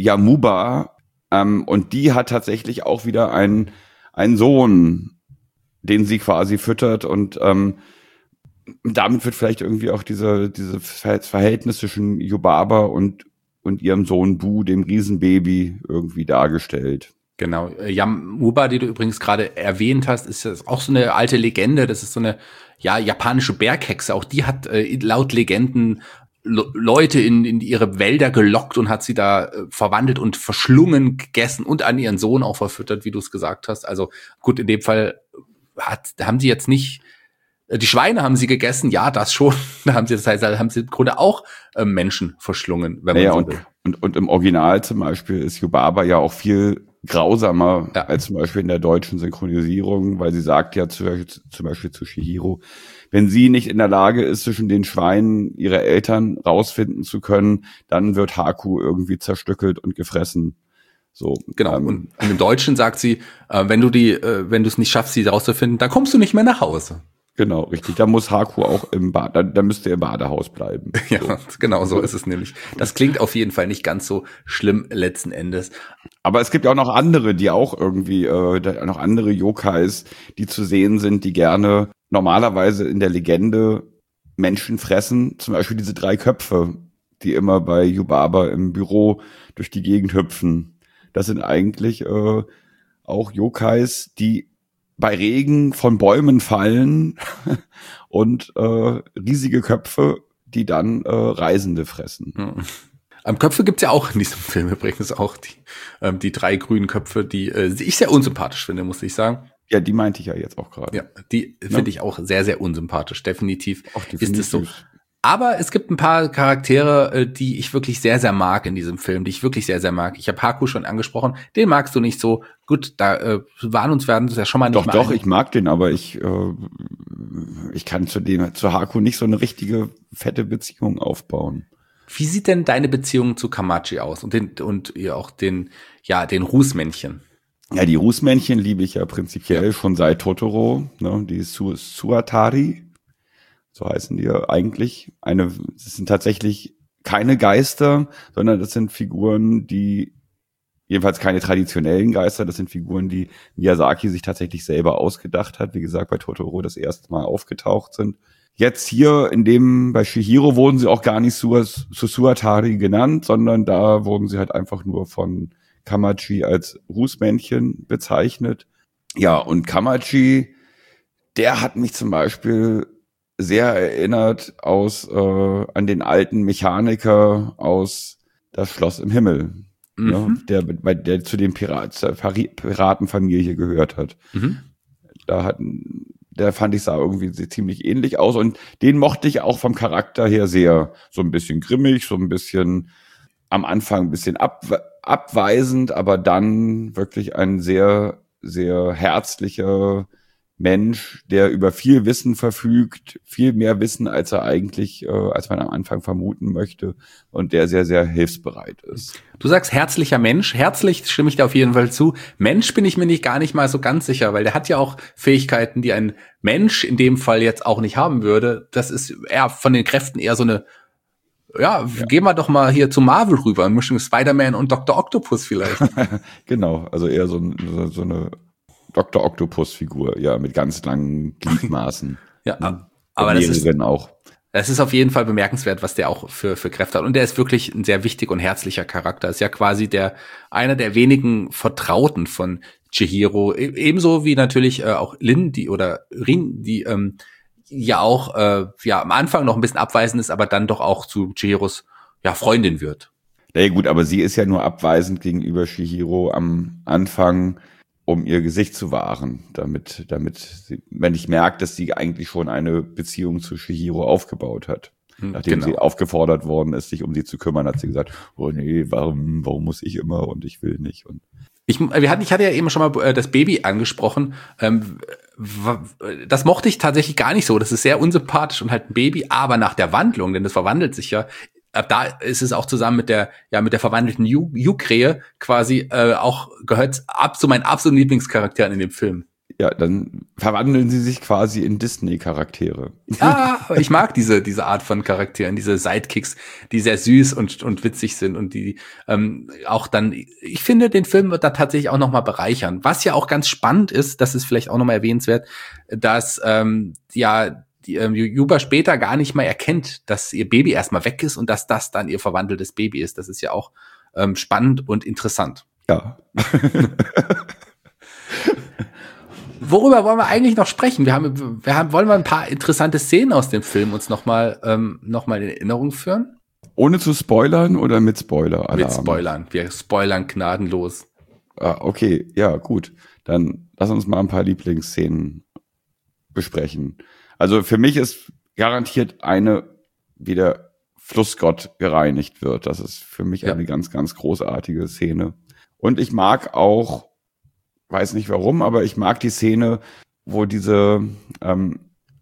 Yamuba. Ähm, und die hat tatsächlich auch wieder einen, einen Sohn, den sie quasi füttert und ähm, damit wird vielleicht irgendwie auch diese, diese Verhältnis zwischen Yubaba und, und ihrem Sohn Bu, dem Riesenbaby, irgendwie dargestellt. Genau. Yamuba, die du übrigens gerade erwähnt hast, ist das auch so eine alte Legende. Das ist so eine, ja, japanische Berghexe. Auch die hat äh, laut Legenden Leute in, in ihre Wälder gelockt und hat sie da äh, verwandelt und verschlungen, gegessen und an ihren Sohn auch verfüttert, wie du es gesagt hast. Also gut, in dem Fall hat, haben sie jetzt nicht, äh, die Schweine haben sie gegessen, ja, das schon. Da haben sie, das heißt, da haben sie im Grunde auch äh, Menschen verschlungen, wenn man naja, so und, will. Und, und im Original zum Beispiel ist Yubaba ja auch viel grausamer ja. als zum Beispiel in der deutschen Synchronisierung, weil sie sagt ja zum Beispiel, zum Beispiel zu Chihiro, wenn sie nicht in der Lage ist, zwischen den Schweinen ihrer Eltern rausfinden zu können, dann wird Haku irgendwie zerstückelt und gefressen. So, genau. Ähm, und, und im Deutschen sagt sie, äh, wenn du die, äh, wenn du es nicht schaffst, sie rauszufinden, dann kommst du nicht mehr nach Hause. Genau, richtig. Da muss Haku auch im Bad, da, da müsste er im Badehaus bleiben. Ja, so. Genau so ist es nämlich. Das klingt auf jeden Fall nicht ganz so schlimm letzten Endes. Aber es gibt ja auch noch andere, die auch irgendwie, äh, noch andere Yokais, die zu sehen sind, die gerne normalerweise in der Legende Menschen fressen. Zum Beispiel diese drei Köpfe, die immer bei Yubaba im Büro durch die Gegend hüpfen. Das sind eigentlich äh, auch Yokais, die bei Regen von Bäumen fallen und äh, riesige Köpfe, die dann äh, Reisende fressen. Mhm. Am Köpfe gibt's ja auch in diesem Film übrigens auch die, ähm, die drei grünen Köpfe, die äh, ich sehr unsympathisch finde, muss ich sagen. Ja, die meinte ich ja jetzt auch gerade. Ja, die finde ja. ich auch sehr, sehr unsympathisch. Definitiv, Ach, definitiv ist es so. Aber es gibt ein paar Charaktere, die ich wirklich sehr, sehr mag in diesem Film, die ich wirklich sehr, sehr mag. Ich habe Haku schon angesprochen, den magst du nicht so. Gut, da äh, waren uns werden uns ja schon mal nicht Doch, mal doch, ein. ich mag den, aber ich äh, ich kann zu dem zu Haku nicht so eine richtige fette Beziehung aufbauen. Wie sieht denn deine Beziehung zu Kamachi aus und den und ja auch den ja den Rußmännchen? Ja, die Rußmännchen liebe ich ja prinzipiell ja. schon seit Totoro, ne, die Su Suatari. So heißen die ja eigentlich. Eine, das sind tatsächlich keine Geister, sondern das sind Figuren, die, jedenfalls keine traditionellen Geister, das sind Figuren, die Miyazaki sich tatsächlich selber ausgedacht hat. Wie gesagt, bei Totoro das erste Mal aufgetaucht sind. Jetzt hier in dem, bei Chihiro wurden sie auch gar nicht Susuatari genannt, sondern da wurden sie halt einfach nur von Kamachi als Rußmännchen bezeichnet. Ja, und Kamachi, der hat mich zum Beispiel sehr erinnert aus äh, an den alten Mechaniker aus Das Schloss im Himmel, mhm. ja, der bei der zu den Pirat, zur Piratenfamilie gehört hat. Mhm. Da hat der fand ich sah irgendwie ziemlich ähnlich aus und den mochte ich auch vom Charakter her sehr, so ein bisschen grimmig, so ein bisschen am Anfang ein bisschen ab, abweisend, aber dann wirklich ein sehr, sehr herzlicher Mensch, der über viel Wissen verfügt, viel mehr Wissen, als er eigentlich, äh, als man am Anfang vermuten möchte und der sehr, sehr hilfsbereit ist. Du sagst herzlicher Mensch, herzlich stimme ich dir auf jeden Fall zu. Mensch bin ich mir nicht gar nicht mal so ganz sicher, weil der hat ja auch Fähigkeiten, die ein Mensch in dem Fall jetzt auch nicht haben würde. Das ist eher von den Kräften eher so eine, ja, ja. gehen wir doch mal hier zu Marvel rüber, eine Mischung Spider-Man und Doktor Octopus vielleicht. Genau, also eher so, so, so eine Doktor Octopus-Figur, ja, mit ganz langen Gliedmaßen. Ja, ne? Aber das ist auch. Das ist auf jeden Fall bemerkenswert, was der auch für für Kräfte hat. Und der ist wirklich ein sehr wichtig und herzlicher Charakter. Ist ja quasi der einer der wenigen Vertrauten von Chihiro. E- ebenso wie natürlich äh, auch Lin, die oder Rin, die ähm, ja auch äh, ja am Anfang noch ein bisschen abweisend ist, aber dann doch auch zu Chihiros ja Freundin wird. Ja gut, aber sie ist ja nur abweisend gegenüber Chihiro am Anfang, um ihr Gesicht zu wahren, damit, damit sie, wenn ich merke, dass sie eigentlich schon eine Beziehung zu Chihiro aufgebaut hat. Nachdem genau. sie aufgefordert worden ist, sich um sie zu kümmern, hat sie gesagt, oh nee, warum, warum muss ich immer und ich will nicht. Und ich, wir hatten, ich hatte ja eben schon mal äh, das Baby angesprochen. Ähm, w- das mochte ich tatsächlich gar nicht so. Das ist sehr unsympathisch und halt ein Baby, aber nach der Wandlung, denn das verwandelt sich ja. Ab da ist es auch zusammen mit der ja mit der verwandelten Yu- Yu-Krähe quasi äh, auch gehört ab zu meinen absoluten Lieblingscharakteren in dem Film. Ja, dann verwandeln sie sich quasi in Disney-Charaktere. Ja, aber ich mag diese diese Art von Charakteren, diese Sidekicks, die sehr süß und und witzig sind und die ähm, auch dann, ich finde, den Film wird da tatsächlich auch noch mal bereichern. Was ja auch ganz spannend ist, das ist vielleicht auch noch mal erwähnenswert, dass ähm, ja die ähm, Yuba später gar nicht mal erkennt, dass ihr Baby erstmal weg ist und dass das dann ihr verwandeltes Baby ist. Das ist ja auch ähm, spannend und interessant. Ja. Worüber wollen wir eigentlich noch sprechen? Wir haben, wir haben, wollen wir ein paar interessante Szenen aus dem Film uns nochmal ähm, noch mal in Erinnerung führen? Ohne zu spoilern oder mit Spoiler? Mit Spoilern. Wir spoilern gnadenlos. Ah, okay, ja, gut. Dann lass uns mal ein paar Lieblingsszenen besprechen. Also für mich ist garantiert eine, wie der Flussgott gereinigt wird. Das ist für mich ja. eine ganz, ganz großartige Szene. Und ich mag auch, weiß nicht warum, aber ich mag die Szene, wo diese ähm,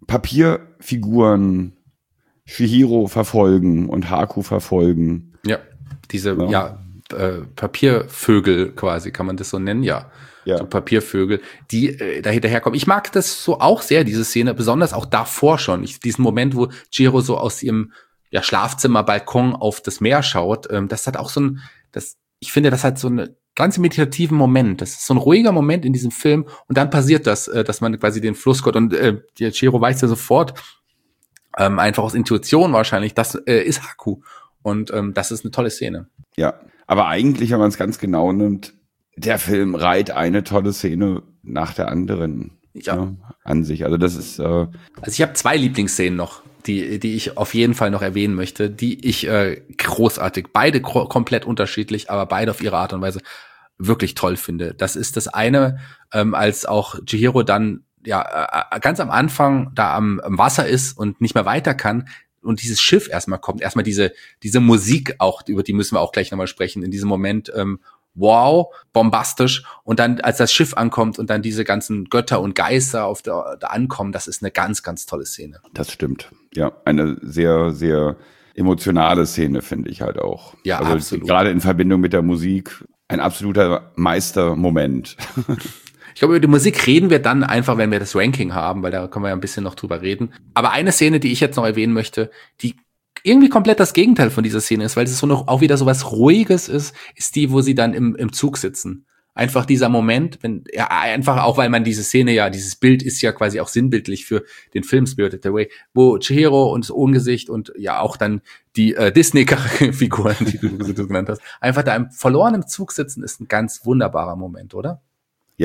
Papierfiguren Chihiro verfolgen und Haku verfolgen. Ja, diese ja. ja äh, Papiervögel quasi, kann man das so nennen? Ja. Ja. So Papiervögel, die äh, da hinterherkommen. Ich mag das so auch sehr, diese Szene, besonders auch davor schon. Ich, diesen Moment, wo Chihiro so aus ihrem ja, Schlafzimmer, Balkon auf das Meer schaut, ähm, das hat auch so ein, das, ich finde, das hat so einen ganz meditativen Moment. Das ist so ein ruhiger Moment in diesem Film und dann passiert das, äh, dass man quasi den Flussgott und äh, der Chihiro weiß ja sofort, ähm, einfach aus Intuition wahrscheinlich, das äh, ist Haku. Und ähm, das ist eine tolle Szene. Ja, aber eigentlich, wenn man es ganz genau nimmt, der Film reiht eine tolle Szene nach der anderen ja. ne, an sich. Also das ist. Äh also ich habe zwei Lieblingsszenen noch, die die ich auf jeden Fall noch erwähnen möchte, die ich äh, großartig, beide gro- komplett unterschiedlich, aber beide auf ihre Art und Weise wirklich toll finde. Das ist das eine, ähm, als auch Chihiro dann ja äh, ganz am Anfang da am, am Wasser ist und nicht mehr weiter kann. Und dieses Schiff erstmal kommt, erstmal diese diese Musik auch, über die müssen wir auch gleich nochmal sprechen, in diesem Moment. Ähm, Wow, bombastisch. Und dann, als das Schiff ankommt und dann diese ganzen Götter und Geister auf der, da ankommen, das ist eine ganz, ganz tolle Szene. Das stimmt. Ja, eine sehr, sehr emotionale Szene, finde ich halt auch. Ja, also absolut. Gerade in Verbindung mit der Musik ein absoluter Meistermoment. Ich glaube, über die Musik reden wir dann einfach, wenn wir das Ranking haben, weil da können wir ja ein bisschen noch drüber reden. Aber eine Szene, die ich jetzt noch erwähnen möchte, die irgendwie komplett das Gegenteil von dieser Szene ist, weil es so noch auch wieder so was Ruhiges ist, ist die, wo sie dann im, im Zug sitzen. Einfach dieser Moment, wenn, ja, einfach auch, weil man diese Szene ja, dieses Bild ist ja quasi auch sinnbildlich für den Film Spirited Away, wo Chihiro und das Ungesicht und ja auch dann die äh, Disney-Figuren, die du, du genannt hast, einfach da im verlorenen Zug sitzen, ist ein ganz wunderbarer Moment, oder? Ja,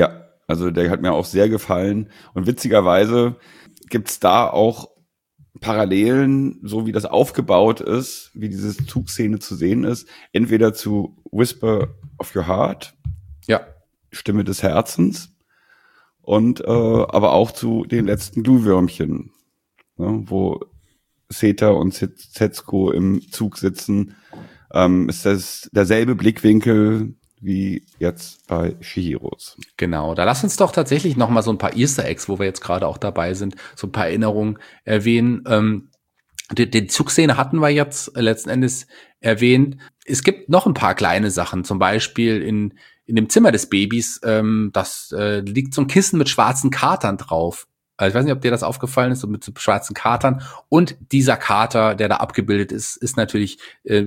Also der hat mir auch sehr gefallen. Und witzigerweise gibt's da auch Parallelen, so wie das aufgebaut ist, wie diese Zugszene zu sehen ist. Entweder zu Whisper of Your Heart, Ja. Stimme des Herzens, und äh, aber auch zu den letzten Glühwürmchen, ne, wo Seta und Setsuko im Zug sitzen. Ähm, ist das derselbe Blickwinkel wie jetzt bei Chihiros. Genau, da lass uns doch tatsächlich noch mal so ein paar Easter Eggs, wo wir jetzt gerade auch dabei sind, so ein paar Erinnerungen erwähnen. Ähm, die, die Zugszene hatten wir jetzt letzten Endes erwähnt. Es gibt noch ein paar kleine Sachen, zum Beispiel in in dem Zimmer des Babys, ähm, das äh, liegt so ein Kissen mit schwarzen Katern drauf. Also ich weiß nicht, ob dir das aufgefallen ist, so mit so schwarzen Katern. Und dieser Kater, der da abgebildet ist, ist natürlich äh,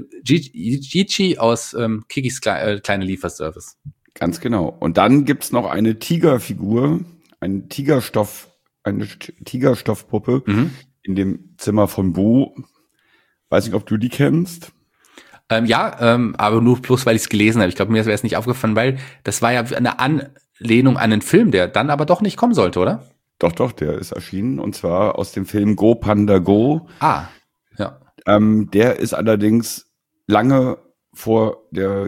Jichi aus ähm, Kikis Kle äh, kleine Lieferservice. Ganz genau. Und dann gibt's noch eine Tigerfigur, eine Tigerstoff, eine Tigerstoffpuppe Mhm. in dem Zimmer von Bo. Weiß nicht, ob du die kennst. Ähm, ja, ähm, aber nur bloß, weil ich es gelesen habe. Ich glaube, mir wäre es nicht aufgefallen, weil das war ja eine Anlehnung an einen Film, der dann aber doch nicht kommen sollte, oder? Doch, doch, der ist erschienen. Und zwar aus dem Film Go Panda Go. Ah, ja. Ähm, der ist allerdings lange vor der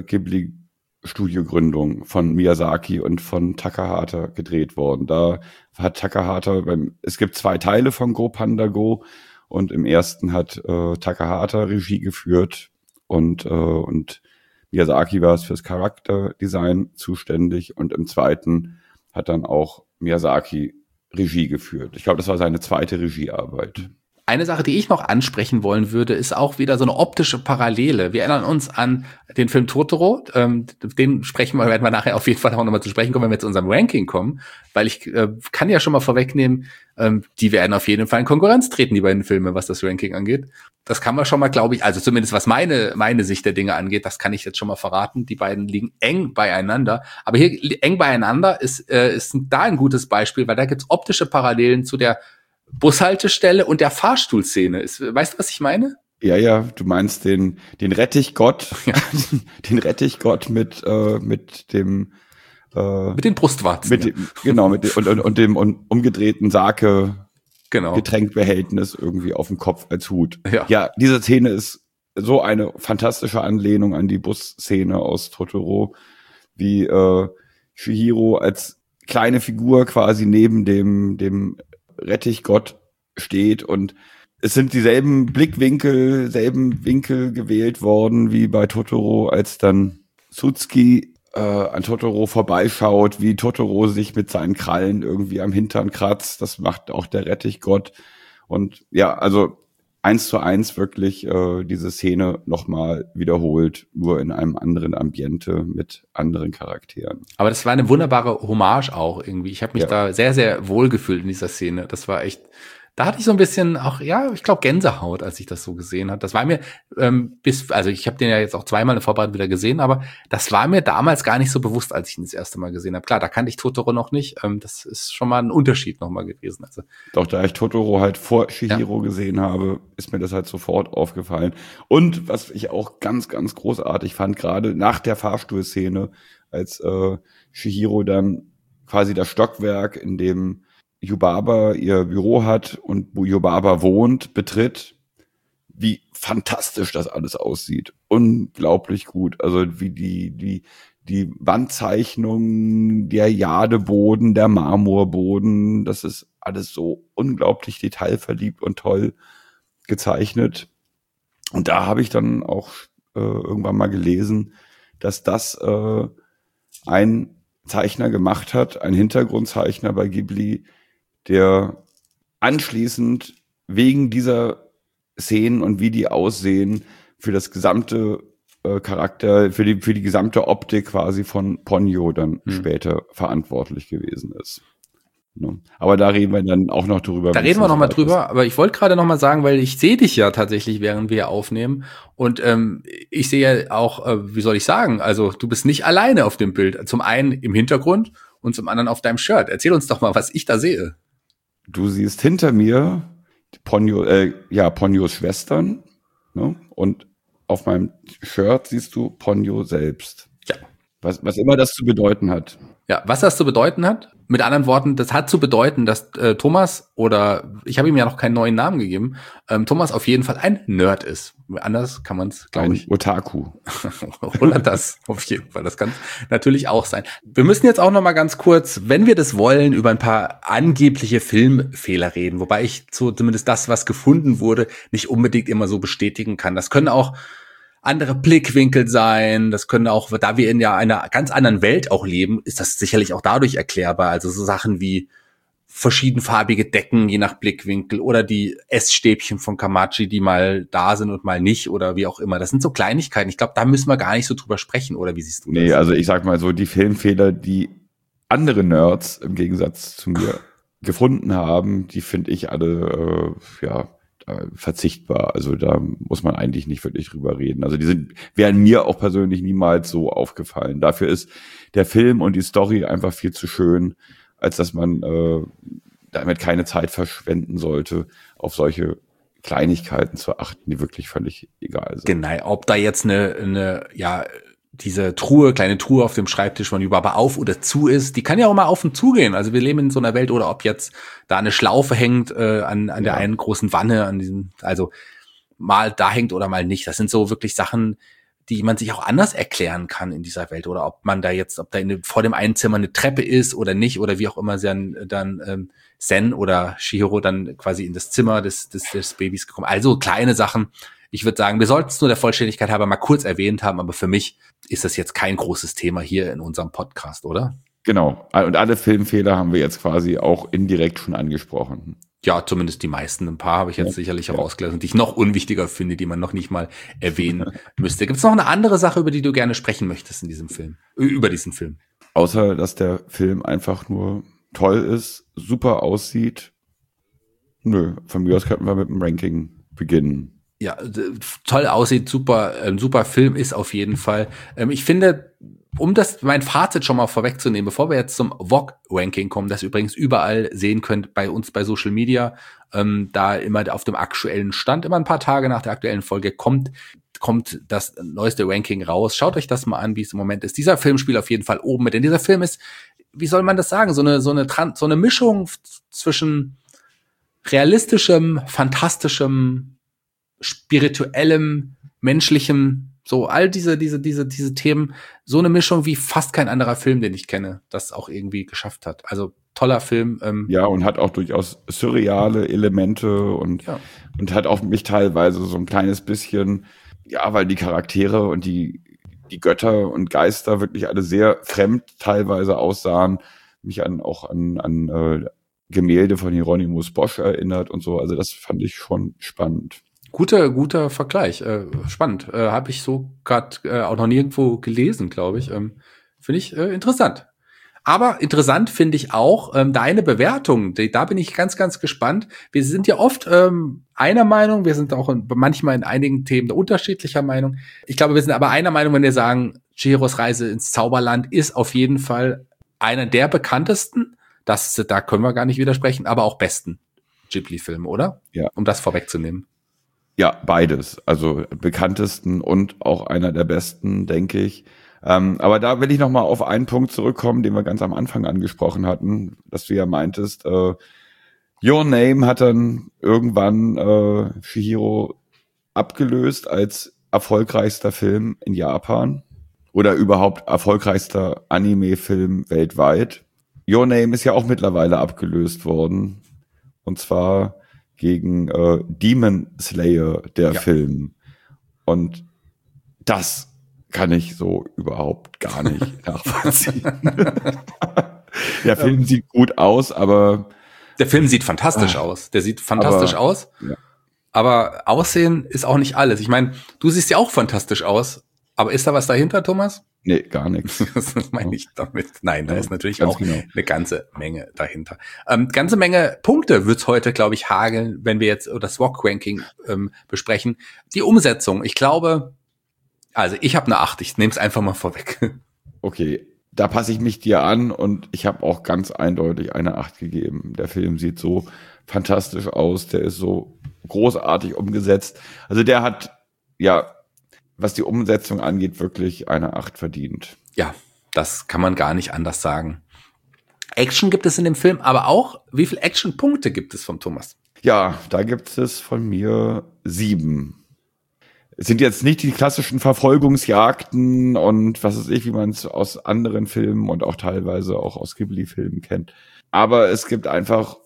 Ghibli-Studiogründung von Miyazaki und von Takahata gedreht worden. Da hat Takahata, beim, es gibt zwei Teile von Go Panda Go, und im ersten hat äh, Takahata Regie geführt, und, äh, und Miyazaki war es fürs Charakterdesign zuständig, und im zweiten hat dann auch Miyazaki Regie geführt. Ich glaube, das war seine zweite Regiearbeit. Eine Sache, die ich noch ansprechen wollen würde, ist auch wieder so eine optische Parallele. Wir erinnern uns an den Film Totoro. Ähm, den sprechen wir, werden wir nachher auf jeden Fall auch nochmal zu sprechen kommen, wenn wir zu unserem Ranking kommen. Weil ich äh, kann ja schon mal vorwegnehmen, ähm, die werden auf jeden Fall in Konkurrenz treten, die beiden Filme, was das Ranking angeht. Das kann man schon mal, glaube ich, also zumindest was meine meine Sicht der Dinge angeht, das kann ich jetzt schon mal verraten. Die beiden liegen eng beieinander. Aber hier eng beieinander ist, äh, ist da ein gutes Beispiel, weil da gibt's optische Parallelen zu der Bushaltestelle und der Fahrstuhlszene. Ist, weißt du, was ich meine? Ja, ja, du meinst den, den Rettichgott, Ja. den Rettichgott mit, äh, mit dem, äh, Mit den Brustwarzen. mit ja. dem, genau, mit dem, und, und, und dem und umgedrehten Sake Genau. Getränkbehältnis irgendwie auf dem Kopf als Hut. Ja. Ja, diese Szene ist so eine fantastische Anlehnung an die Busszene aus Totoro, wie äh, Chihiro als kleine Figur quasi neben dem, dem Rettichgott steht, und es sind dieselben Blickwinkel, selben Winkel gewählt worden wie bei Totoro, als dann Suzuki äh, an Totoro vorbeischaut, wie Totoro sich mit seinen Krallen irgendwie am Hintern kratzt. Das macht auch der Rettichgott. Und ja, also eins zu eins wirklich äh, diese Szene nochmal wiederholt, nur in einem anderen Ambiente mit anderen Charakteren. Aber das war eine wunderbare Hommage auch irgendwie. Ich habe mich Ja. da sehr, sehr wohl gefühlt in dieser Szene. Das war echt, da hatte ich so ein bisschen auch, ja, ich glaube Gänsehaut, als ich das so gesehen habe. Das war mir ähm, bis, also ich habe den ja jetzt auch zweimal in der Vorbereitung wieder gesehen, aber das war mir damals gar nicht so bewusst, als ich ihn das erste Mal gesehen habe. Klar, da kannte ich Totoro noch nicht. Ähm, das ist schon mal ein Unterschied nochmal gewesen. Also Doch da ich Totoro halt vor Chihiro gesehen habe, ist mir das halt sofort aufgefallen. Und was ich auch ganz, ganz großartig fand, gerade nach der Fahrstuhlszene, als äh, Chihiro dann quasi das Stockwerk, in dem Yubaba ihr Büro hat und wo Yubaba wohnt, betritt, wie fantastisch das alles aussieht. Unglaublich gut. Also wie die, die, die Wandzeichnung, der Jadeboden, der Marmorboden, das ist alles so unglaublich detailverliebt und toll gezeichnet. Und da habe ich dann auch äh, irgendwann mal gelesen, dass das äh, ein Zeichner gemacht hat, ein Hintergrundzeichner bei Ghibli, der anschließend wegen dieser Szenen und wie die aussehen für das gesamte äh, Charakter, für die für die gesamte Optik quasi von Ponyo dann Hm. später verantwortlich gewesen ist. Ne? Aber da reden wir dann auch noch drüber. Da wenn's reden wir noch mal soweit ist. drüber, aber ich wollte gerade noch mal sagen, weil ich sehe dich ja tatsächlich, während wir aufnehmen, und ähm, ich sehe ja auch, äh, wie soll ich sagen, also du bist nicht alleine auf dem Bild. Zum einen im Hintergrund und zum anderen auf deinem Shirt. Erzähl uns doch mal, was ich da sehe. Du siehst hinter mir Ponyo, äh, ja, Ponyos Schwestern, ne? Und auf meinem Shirt siehst du Ponyo selbst. Ja. Was, was immer das zu bedeuten hat. Ja, was das zu bedeuten hat? mit anderen Worten, das hat zu bedeuten, dass äh, Thomas, oder ich habe ihm ja noch keinen neuen Namen gegeben, ähm, Thomas auf jeden Fall ein Nerd ist. Anders kann man es, glaube ich. Ein Otaku. Oder das, auf jeden Fall. Das kann natürlich auch sein. Wir müssen jetzt auch noch mal ganz kurz, wenn wir das wollen, über ein paar angebliche Filmfehler reden. Wobei ich so zumindest das, was gefunden wurde, nicht unbedingt immer so bestätigen kann. Das können auch andere Blickwinkel sein, das können auch, da wir in ja einer ganz anderen Welt auch leben, ist das sicherlich auch dadurch erklärbar. Also so Sachen wie verschiedenfarbige Decken, je nach Blickwinkel, oder die Essstäbchen von Kamachi, die mal da sind und mal nicht, oder wie auch immer. Das sind so Kleinigkeiten. Ich glaube, da müssen wir gar nicht so drüber sprechen, oder wie siehst du das? Nee, also ich sag mal so, die Filmfehler, die andere Nerds im Gegensatz zu mir gefunden haben, die finde ich alle, äh, ja, verzichtbar. Also da muss man eigentlich nicht wirklich drüber reden. Also die sind, wären mir auch persönlich niemals so aufgefallen. Dafür ist der Film und die Story einfach viel zu schön, als dass man äh, damit keine Zeit verschwenden sollte, auf solche Kleinigkeiten zu achten, die wirklich völlig egal sind. Genau, ob da jetzt eine, eine ja, diese Truhe, kleine Truhe auf dem Schreibtisch von Yuba auf oder zu ist, die kann ja auch mal auf und zu gehen. Also wir leben in so einer Welt, oder ob jetzt da eine Schlaufe hängt äh, an, an der Ja. einen großen Wanne, an diesem, also mal da hängt oder mal nicht. Das sind so wirklich Sachen, die man sich auch anders erklären kann in dieser Welt, oder ob man da jetzt, ob da in, vor dem einen Zimmer eine Treppe ist oder nicht, oder wie auch immer dann, dann ähm, Sen oder Chihiro dann quasi in das Zimmer des, des, des Babys gekommen. Also kleine Sachen. Ich würde sagen, wir sollten es nur der Vollständigkeit halber mal kurz erwähnt haben, aber für mich ist das jetzt kein großes Thema hier in unserem Podcast, oder? Genau. Und alle Filmfehler haben wir jetzt quasi auch indirekt schon angesprochen. Ja, zumindest die meisten. Ein paar habe ich jetzt Ja, sicherlich ja. herausgelassen, die ich noch unwichtiger finde, die man noch nicht mal erwähnen müsste. Gibt es noch eine andere Sache, über die du gerne sprechen möchtest in diesem Film? Über diesen Film? Außer, dass der Film einfach nur toll ist, super aussieht. Nö, von mir aus könnten wir mit dem Ranking beginnen. Ja, d- toll aussieht, super, ähm, super Film ist auf jeden Fall. Ähm, ich finde, um das mein Fazit schon mal vorwegzunehmen, bevor wir jetzt zum Vogue-Ranking kommen, das ihr übrigens überall sehen könnt bei uns bei Social Media, ähm, da immer auf dem aktuellen Stand, immer ein paar Tage nach der aktuellen Folge kommt, kommt das neueste Ranking raus. Schaut euch das mal an, wie es im Moment ist. Dieser Film spielt auf jeden Fall oben mit, denn dieser Film ist, wie soll man das sagen, so eine, so eine, Tran- so eine Mischung f- zwischen realistischem, fantastischem, spirituellem, menschlichem, so all diese, diese, diese, diese Themen, so eine Mischung wie fast kein anderer Film, den ich kenne, das auch irgendwie geschafft hat. Also toller Film. Ähm, Ja, und hat auch durchaus surreale Elemente und, Ja. und hat auch mich teilweise so ein kleines bisschen, ja, weil die Charaktere und die, die Götter und Geister wirklich alle sehr fremd teilweise aussahen, mich an, auch an, an äh, Gemälde von Hieronymus Bosch erinnert und so. Also das fand ich schon spannend. Guter, guter Vergleich. Äh, spannend. Äh, Habe ich so gerade äh, auch noch nirgendwo gelesen, glaube ich. Ähm, finde ich äh, interessant. Aber interessant finde ich auch ähm, deine Bewertung. Die, da bin ich ganz, ganz gespannt. Wir sind ja oft ähm, einer Meinung. Wir sind auch in, manchmal in einigen Themen unterschiedlicher Meinung. Ich glaube, wir sind aber einer Meinung, wenn wir sagen, Chihiros Reise ins Zauberland ist auf jeden Fall einer der bekanntesten. Das, da können wir gar nicht widersprechen, aber auch besten Ghibli-Filme, oder? Ja. Um das vorwegzunehmen. Ja, beides. Also bekanntesten und auch einer der besten, denke ich. Ähm, aber da will ich noch mal auf einen Punkt zurückkommen, den wir ganz am Anfang angesprochen hatten, dass du ja meintest, äh, Your Name hat dann irgendwann äh, Chihiro abgelöst als erfolgreichster Film in Japan oder überhaupt erfolgreichster Anime-Film weltweit. Your Name ist ja auch mittlerweile abgelöst worden. Und zwar gegen äh, Demon Slayer, der Ja. Film. Und das kann ich so überhaupt gar nicht nachvollziehen. Der Film sieht gut aus, aber Der Film sieht fantastisch Ah. aus. Der sieht fantastisch Aber- aus. ja. Aber Aussehen ist auch nicht alles. Ich meine, du siehst ja auch fantastisch aus. Aber ist da was dahinter, Thomas? nee, gar nichts. Das meine ich damit. Nein, da Ja, ist natürlich ganz auch genau. eine ganze Menge dahinter. Ähm, ganze Menge Punkte wird's heute, glaube ich, hageln, wenn wir jetzt das Walk-Ranking ähm, besprechen. Die Umsetzung, ich glaube, also ich habe eine acht. Ich nehme es einfach mal vorweg. Okay, da passe ich mich dir an und ich habe auch ganz eindeutig eine acht gegeben. Der Film sieht so fantastisch aus, der ist so großartig umgesetzt. Also der hat, ja, was die Umsetzung angeht, wirklich eine acht verdient. Ja, das kann man gar nicht anders sagen. Action gibt es in dem Film, aber auch, wie viele Action-Punkte gibt es vom Thomas? Ja, da gibt es von mir sieben. Es sind jetzt nicht die klassischen Verfolgungsjagden und was weiß ich, wie man es aus anderen Filmen und auch teilweise auch aus Ghibli-Filmen kennt. Aber es gibt einfach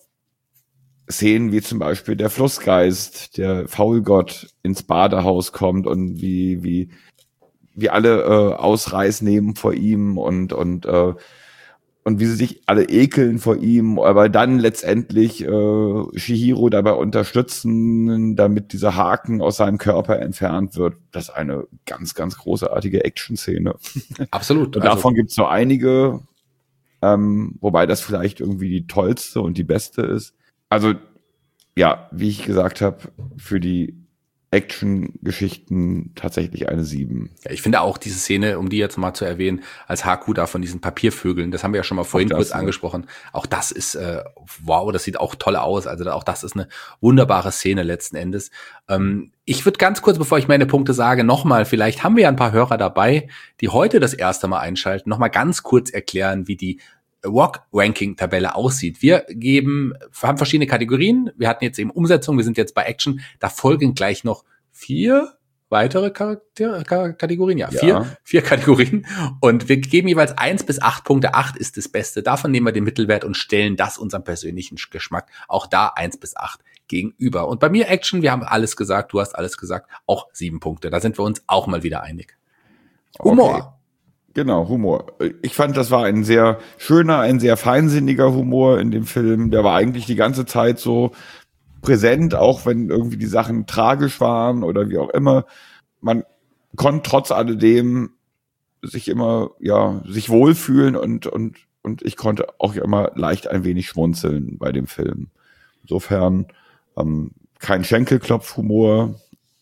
Szenen wie zum Beispiel der Flussgeist, der Faulgott ins Badehaus kommt und wie wie wie alle äh, Ausreiß nehmen vor ihm und und äh, und wie sie sich alle ekeln vor ihm, aber dann letztendlich äh, Chihiro dabei unterstützen, damit dieser Haken aus seinem Körper entfernt wird. Das ist eine ganz, ganz großartige Action-Szene. Absolut. Und davon also gibt es so einige, ähm, wobei das vielleicht irgendwie die tollste und die beste ist. Also ja, wie ich gesagt habe, für die Action-Geschichten tatsächlich eine sieben. Ja, ich finde auch diese Szene, um die jetzt mal zu erwähnen, als Haku da von diesen Papiervögeln, das haben wir ja schon mal vorhin das, kurz ja. angesprochen, auch das ist, äh, wow, das sieht auch toll aus, also auch das ist eine wunderbare Szene letzten Endes. Ähm, ich würde ganz kurz, bevor ich meine Punkte sage, nochmal, vielleicht haben wir ja ein paar Hörer dabei, die heute das erste Mal einschalten, nochmal ganz kurz erklären, wie die Rock-Ranking-Tabelle aussieht. Wir geben, wir haben verschiedene Kategorien. Wir hatten jetzt eben Umsetzung, wir sind jetzt bei Action. Da folgen gleich noch vier weitere Charakter- Kategorien. Ja, vier, ja. vier Kategorien. Und wir geben jeweils eins bis acht Punkte. Acht ist das Beste. Davon nehmen wir den Mittelwert und stellen das unserem persönlichen Geschmack. Auch da eins bis acht gegenüber. Und bei mir Action, wir haben alles gesagt. Du hast alles gesagt. Auch sieben Punkte. Da sind wir uns auch mal wieder einig. Humor. Okay. Genau, Humor. Ich fand, das war ein sehr schöner, ein sehr feinsinniger Humor in dem Film. Der war eigentlich die ganze Zeit so präsent, auch wenn irgendwie die Sachen tragisch waren oder wie auch immer. Man konnte trotz alledem sich immer, ja, sich wohlfühlen und, und, und ich konnte auch immer leicht ein wenig schmunzeln bei dem Film. Insofern, ähm, kein Schenkelklopfhumor,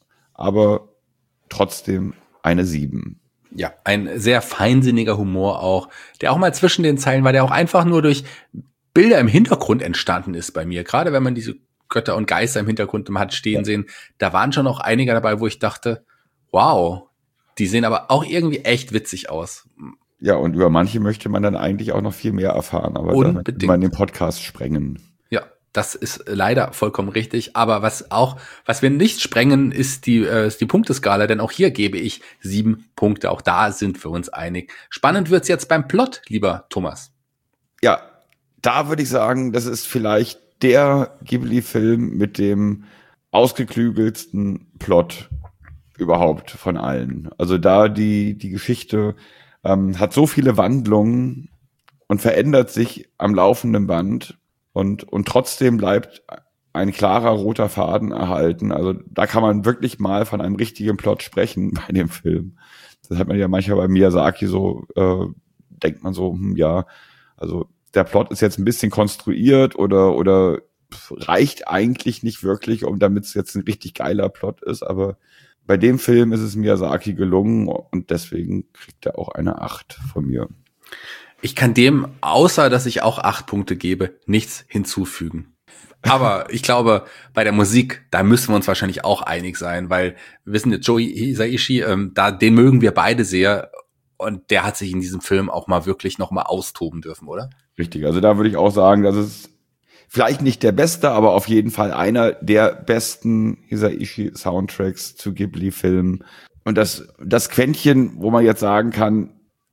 aber trotzdem eine sieben. Ja, ein sehr feinsinniger Humor auch, der auch mal zwischen den Zeilen war, der auch einfach nur durch Bilder im Hintergrund entstanden ist bei mir. Gerade wenn man diese Götter und Geister im Hintergrund hat stehen ja. sehen, da waren schon auch einige dabei, wo ich dachte, wow, die sehen aber auch irgendwie echt witzig aus. Ja, und über manche möchte man dann eigentlich auch noch viel mehr erfahren, aber Unbedingt. Dann kann man den Podcast sprengen. Ja, das ist leider vollkommen richtig. Aber was auch, was wir nicht sprengen, ist die, äh, ist die Punkteskala, denn auch hier gebe ich sieben Punkte. Auch da sind wir uns einig. Spannend wird's jetzt beim Plot, lieber Thomas. Ja, da würde ich sagen, das ist vielleicht der Ghibli-Film mit dem ausgeklügelsten Plot überhaupt von allen. Also da die, die Geschichte ähm, hat so viele Wandlungen und verändert sich am laufenden Band. Und, und trotzdem bleibt ein klarer roter Faden erhalten. Also da kann man wirklich mal von einem richtigen Plot sprechen bei dem Film. Das hat man ja manchmal bei Miyazaki so, äh, denkt man so, hm, ja, also der Plot ist jetzt ein bisschen konstruiert oder, oder reicht eigentlich nicht wirklich, um damit es jetzt ein richtig geiler Plot ist. Aber bei dem Film ist es Miyazaki gelungen und deswegen kriegt er auch eine acht von mir. Ich kann dem, außer dass ich auch acht Punkte gebe, nichts hinzufügen. Aber ich glaube, bei der Musik, da müssen wir uns wahrscheinlich auch einig sein, weil wir wissen jetzt, Joe Hisaishi, ähm, da, den mögen wir beide sehr und der hat sich in diesem Film auch mal wirklich noch mal austoben dürfen, oder? Richtig, also da würde ich auch sagen, das ist vielleicht nicht der beste, aber auf jeden Fall einer der besten Hisaishi-Soundtracks zu Ghibli-Filmen. Und das, das Quäntchen, wo man jetzt sagen kann,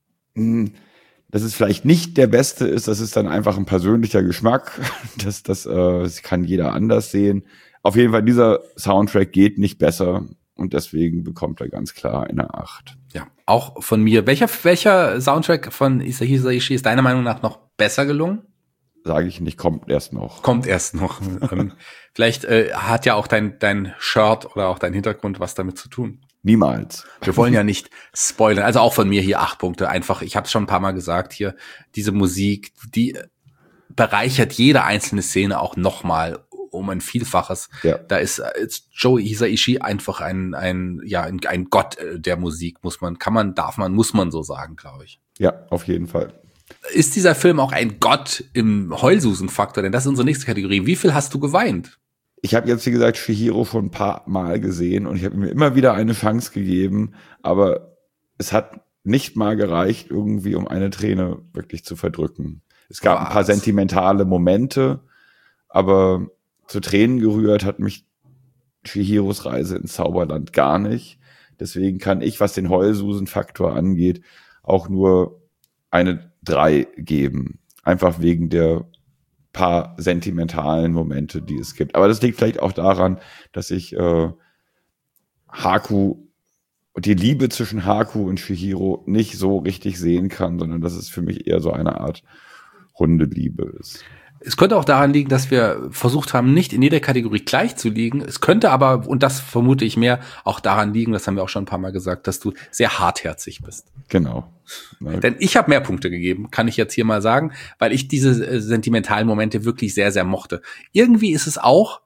mh, dass es vielleicht nicht der beste ist, das ist dann einfach ein persönlicher Geschmack. Das, das, äh, das kann jeder anders sehen. Auf jeden Fall, dieser Soundtrack geht nicht besser und deswegen bekommt er ganz klar eine acht. Ja, auch von mir. Welcher, welcher Soundtrack von Hisaishi ist deiner Meinung nach noch besser gelungen? Sage ich nicht, kommt erst noch. Kommt erst noch. ähm, vielleicht äh, hat ja auch dein, dein Shirt oder auch dein Hintergrund was damit zu tun. Niemals. Wir wollen ja nicht spoilern. Also auch von mir hier acht Punkte. Einfach, ich habe es schon ein paar Mal gesagt hier, diese Musik, die bereichert jede einzelne Szene auch nochmal um ein Vielfaches. Ja. Da ist, ist Joe Hisaishi einfach ein, ein, ja, ein, ein Gott der Musik, muss man, kann man, darf man, muss man so sagen, glaube ich. Ja, auf jeden Fall. Ist dieser Film auch ein Gott im Heulsusen-Faktor? Denn das ist unsere nächste Kategorie. Wie viel hast du geweint? Ich habe jetzt, wie gesagt, Chihiro schon ein paar Mal gesehen und ich habe mir immer wieder eine Chance gegeben, aber es hat nicht mal gereicht, irgendwie um eine Träne wirklich zu verdrücken. Es gab Was? ein paar sentimentale Momente, aber zu Tränen gerührt hat mich Chihiros Reise ins Zauberland gar nicht. Deswegen kann ich, was den Heulsusen-Faktor angeht, auch nur eine drei geben. Einfach wegen der paar sentimentalen Momente, die es gibt. Aber das liegt vielleicht auch daran, dass ich äh, Haku und die Liebe zwischen Haku und Chihiro nicht so richtig sehen kann, sondern dass es für mich eher so eine Art Hundeliebe ist. Es könnte auch daran liegen, dass wir versucht haben, nicht in jeder Kategorie gleich zu liegen. Es könnte aber, und das vermute ich mehr, auch daran liegen, das haben wir auch schon ein paar Mal gesagt, dass du sehr hartherzig bist. Genau. Ja. Denn ich habe mehr Punkte gegeben, kann ich jetzt hier mal sagen, weil ich diese äh, sentimentalen Momente wirklich sehr, sehr mochte. Irgendwie ist es auch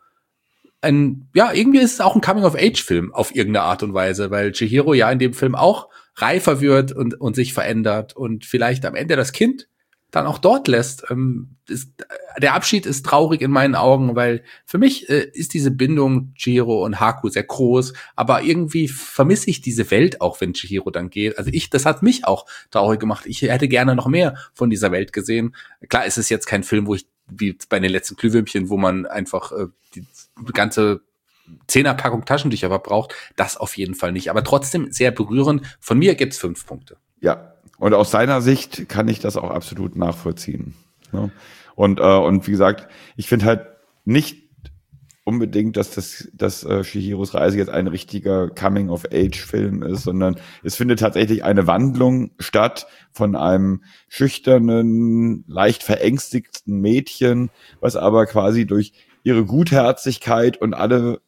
ein, ja, irgendwie ist es auch ein Coming-of-Age-Film auf irgendeine Art und Weise, weil Chihiro ja in dem Film auch reifer wird und, und sich verändert und vielleicht am Ende das Kind dann auch dort lässt. Ähm, ist, der Abschied ist traurig in meinen Augen, weil für mich äh, ist diese Bindung Chihiro und Haku sehr groß, aber irgendwie vermisse ich diese Welt auch, wenn Chihiro dann geht. Also ich, das hat mich auch traurig gemacht. Ich hätte gerne noch mehr von dieser Welt gesehen. Klar, es ist jetzt kein Film, wo ich, wie bei den letzten Glühwürmchen, wo man einfach äh, die ganze Zehnerpackung Taschentücher verbraucht. Das auf jeden Fall nicht. Aber trotzdem sehr berührend. Von mir gibt's fünf Punkte. Ja. Und aus seiner Sicht kann ich das auch absolut nachvollziehen. Ne? Und, äh, und wie gesagt, ich finde halt nicht unbedingt, dass das, dass äh, Chihiros Reise jetzt ein richtiger Coming-of-Age-Film ist, sondern es findet tatsächlich eine Wandlung statt von einem schüchternen, leicht verängstigten Mädchen, was aber quasi durch ihre Gutherzigkeit und alle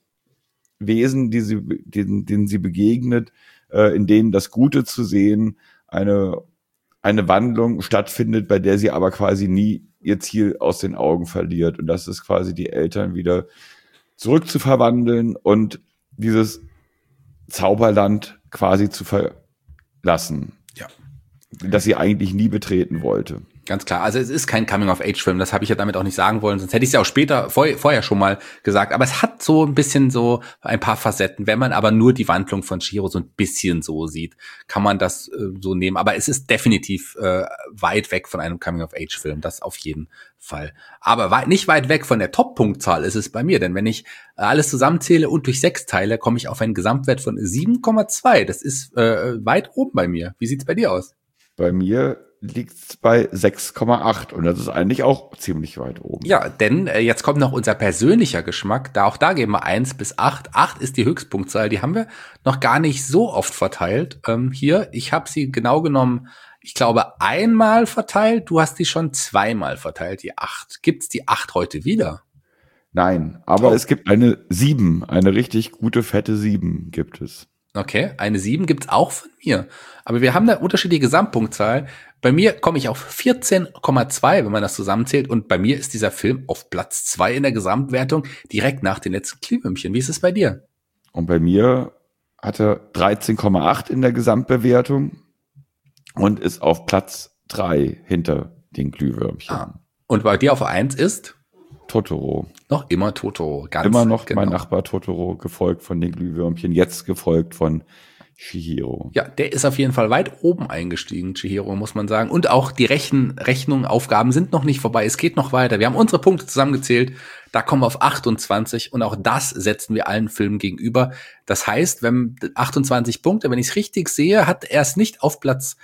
Wesen, die sie, denen, denen sie begegnet, äh, in denen das Gute zu sehen, eine, eine Wandlung stattfindet, bei der sie aber quasi nie ihr Ziel aus den Augen verliert. Und das ist quasi die Eltern wieder zurück zu verwandeln und dieses Zauberland quasi zu verlassen. Ja. Das sie eigentlich nie betreten wollte. Ganz klar. Also es ist kein Coming-of-Age-Film. Das habe ich ja damit auch nicht sagen wollen. Sonst hätte ich es ja auch später, vor, vorher schon mal gesagt. Aber es hat so ein bisschen so ein paar Facetten. Wenn man aber nur die Wandlung von Chihiro so ein bisschen so sieht, kann man das äh, so nehmen. Aber es ist definitiv äh, weit weg von einem Coming-of-Age-Film. Das auf jeden Fall. Aber weit, nicht weit weg von der Top-Punktzahl ist es bei mir. Denn wenn ich alles zusammenzähle und durch sechs teile, komme ich auf einen Gesamtwert von sieben Komma zwei. Das ist äh, weit oben bei mir. Wie sieht's bei dir aus? Bei mir liegt bei sechs Komma acht und das ist eigentlich auch ziemlich weit oben. Ja, denn äh, jetzt kommt noch unser persönlicher Geschmack. Da auch da geben wir eins bis acht. acht ist die Höchstpunktzahl. Die haben wir noch gar nicht so oft verteilt. Ähm, hier, ich habe sie genau genommen, ich glaube, einmal verteilt. Du hast die schon zweimal verteilt, die acht. Gibt's die acht heute wieder? Nein, aber Oh. es gibt eine sieben, eine richtig gute, fette sieben gibt es. Okay, eine sieben gibt's auch von mir. Aber wir haben da unterschiedliche Gesamtpunktzahl. Bei mir komme ich auf vierzehn Komma zwei, wenn man das zusammenzählt. Und bei mir ist dieser Film auf Platz zwei in der Gesamtwertung, direkt nach den letzten Glühwürmchen. Wie ist es bei dir? Und bei mir hat er dreizehn Komma acht in der Gesamtbewertung und ist auf Platz drei hinter den Glühwürmchen. Ah. Und bei dir auf eins ist? Totoro. Noch immer Totoro. Ganz Immer noch genau. mein Nachbar Totoro, gefolgt von den Glühwürmchen, jetzt gefolgt von Chihiro. Ja, der ist auf jeden Fall weit oben eingestiegen, Chihiro, muss man sagen. Und auch die Rechen, Rechnungen, Aufgaben sind noch nicht vorbei. Es geht noch weiter. Wir haben unsere Punkte zusammengezählt. Da kommen wir auf achtundzwanzig. Und auch das setzen wir allen Filmen gegenüber. Das heißt, wenn achtundzwanzig Punkte, wenn ich es richtig sehe, hat er es nicht auf Platz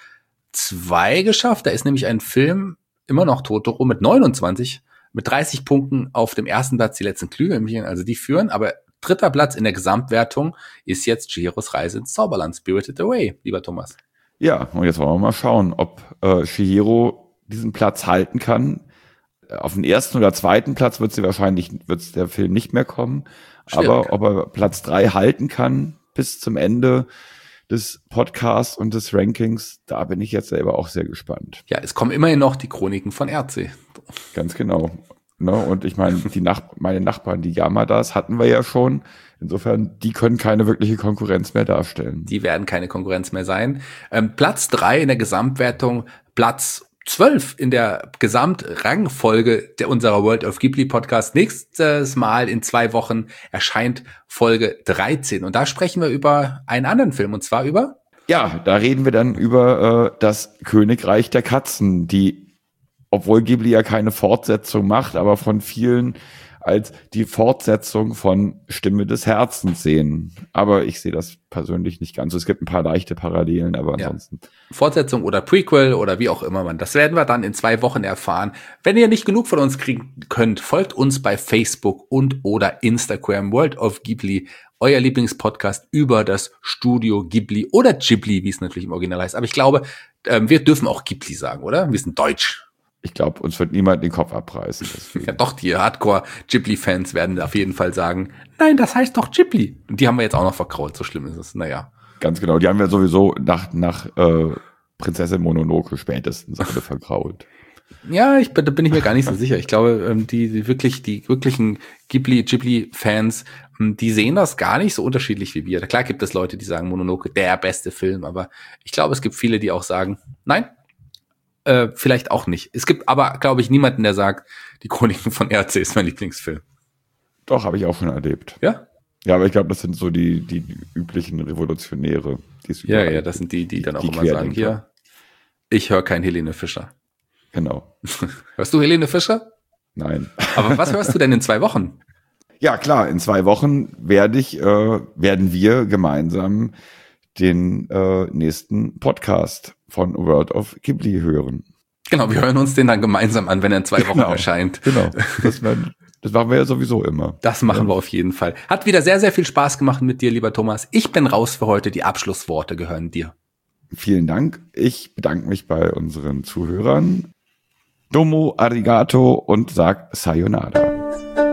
zwei geschafft. Da ist nämlich ein Film, immer noch Totoro, mit neunundzwanzig, mit dreißig Punkten auf dem ersten Platz, die letzten Glühwürmchen, also die führen. Aber dritter Platz in der Gesamtwertung ist jetzt Chihiros Reise ins Zauberland, Spirited Away, lieber Thomas. Ja, und jetzt wollen wir mal schauen, ob äh, Chihiro diesen Platz halten kann. Auf den ersten oder zweiten Platz wird sie wahrscheinlich, wird der Film nicht mehr kommen. Schwierig. Aber ob er Platz drei halten kann bis zum Ende des Podcasts und des Rankings, da bin ich jetzt selber auch sehr gespannt. Ja, es kommen immerhin noch die Chroniken von R C. Ganz genau. Ne? Und ich meine, die Nach- meine Nachbarn, die Yamadas, hatten wir ja schon. Insofern, die können keine wirkliche Konkurrenz mehr darstellen. Die werden keine Konkurrenz mehr sein. Ähm, Platz drei in der Gesamtwertung, Platz zwölf in der Gesamtrangfolge der unserer World of Ghibli Podcast. Nächstes Mal in zwei Wochen erscheint Folge dreizehn. Und da sprechen wir über einen anderen Film, und zwar über? Ja, da reden wir dann über äh, das Königreich der Katzen, die obwohl Ghibli ja keine Fortsetzung macht, aber von vielen als die Fortsetzung von Stimme des Herzens sehen. Aber ich sehe das persönlich nicht ganz. Es gibt ein paar leichte Parallelen, aber ansonsten. Ja. Fortsetzung oder Prequel oder wie auch immer man. Das werden wir dann in zwei Wochen erfahren. Wenn ihr nicht genug von uns kriegen könnt, folgt uns bei Facebook und oder Instagram. World of Ghibli, euer Lieblingspodcast über das Studio Ghibli oder Ghibli, wie es natürlich im Original heißt. Aber ich glaube, ähm, wir dürfen auch Ghibli sagen, oder? Wir sind deutsch. Ich glaube, uns wird niemand den Kopf abreißen. Ja, doch, die Hardcore-Ghibli-Fans werden auf jeden Fall sagen, nein, das heißt doch Ghibli. Und die haben wir jetzt auch noch verkrault, so schlimm ist es. Naja. Ganz genau, die haben wir sowieso nach, nach äh, Prinzessin Mononoke spätestens alle verkrault. Ja, ich, da bin ich mir gar nicht so sicher. Ich glaube, die, die wirklich, die wirklichen Ghibli, Ghibli-Fans, die sehen das gar nicht so unterschiedlich wie wir. Klar gibt es Leute, die sagen, Mononoke, der beste Film, aber ich glaube, es gibt viele, die auch sagen, nein, Äh, vielleicht auch nicht. Es gibt aber, glaube ich, niemanden, der sagt, die Chroniken von R C ist mein Lieblingsfilm. Doch, habe ich auch schon erlebt. Ja? Ja, aber ich glaube, das sind so die, die, die üblichen Revolutionäre. Die es Ja, ja, das sind die, die dann auch die immer sagen, hier, ich höre kein Helene Fischer. Genau. Hörst du Helene Fischer? Nein. Aber was hörst du denn in zwei Wochen? Ja, klar, in zwei Wochen werde ich, äh, werden wir gemeinsam den äh, nächsten Podcast von World of Ghibli hören. Genau, wir hören uns den dann gemeinsam an, wenn er in zwei Wochen genau, erscheint. Genau, das, werden, das machen wir ja sowieso immer. Das machen ja. wir auf jeden Fall. Hat wieder sehr, sehr viel Spaß gemacht mit dir, lieber Thomas. Ich bin raus für heute. Die Abschlussworte gehören dir. Vielen Dank. Ich bedanke mich bei unseren Zuhörern. Domo arigato und sag Sayonara.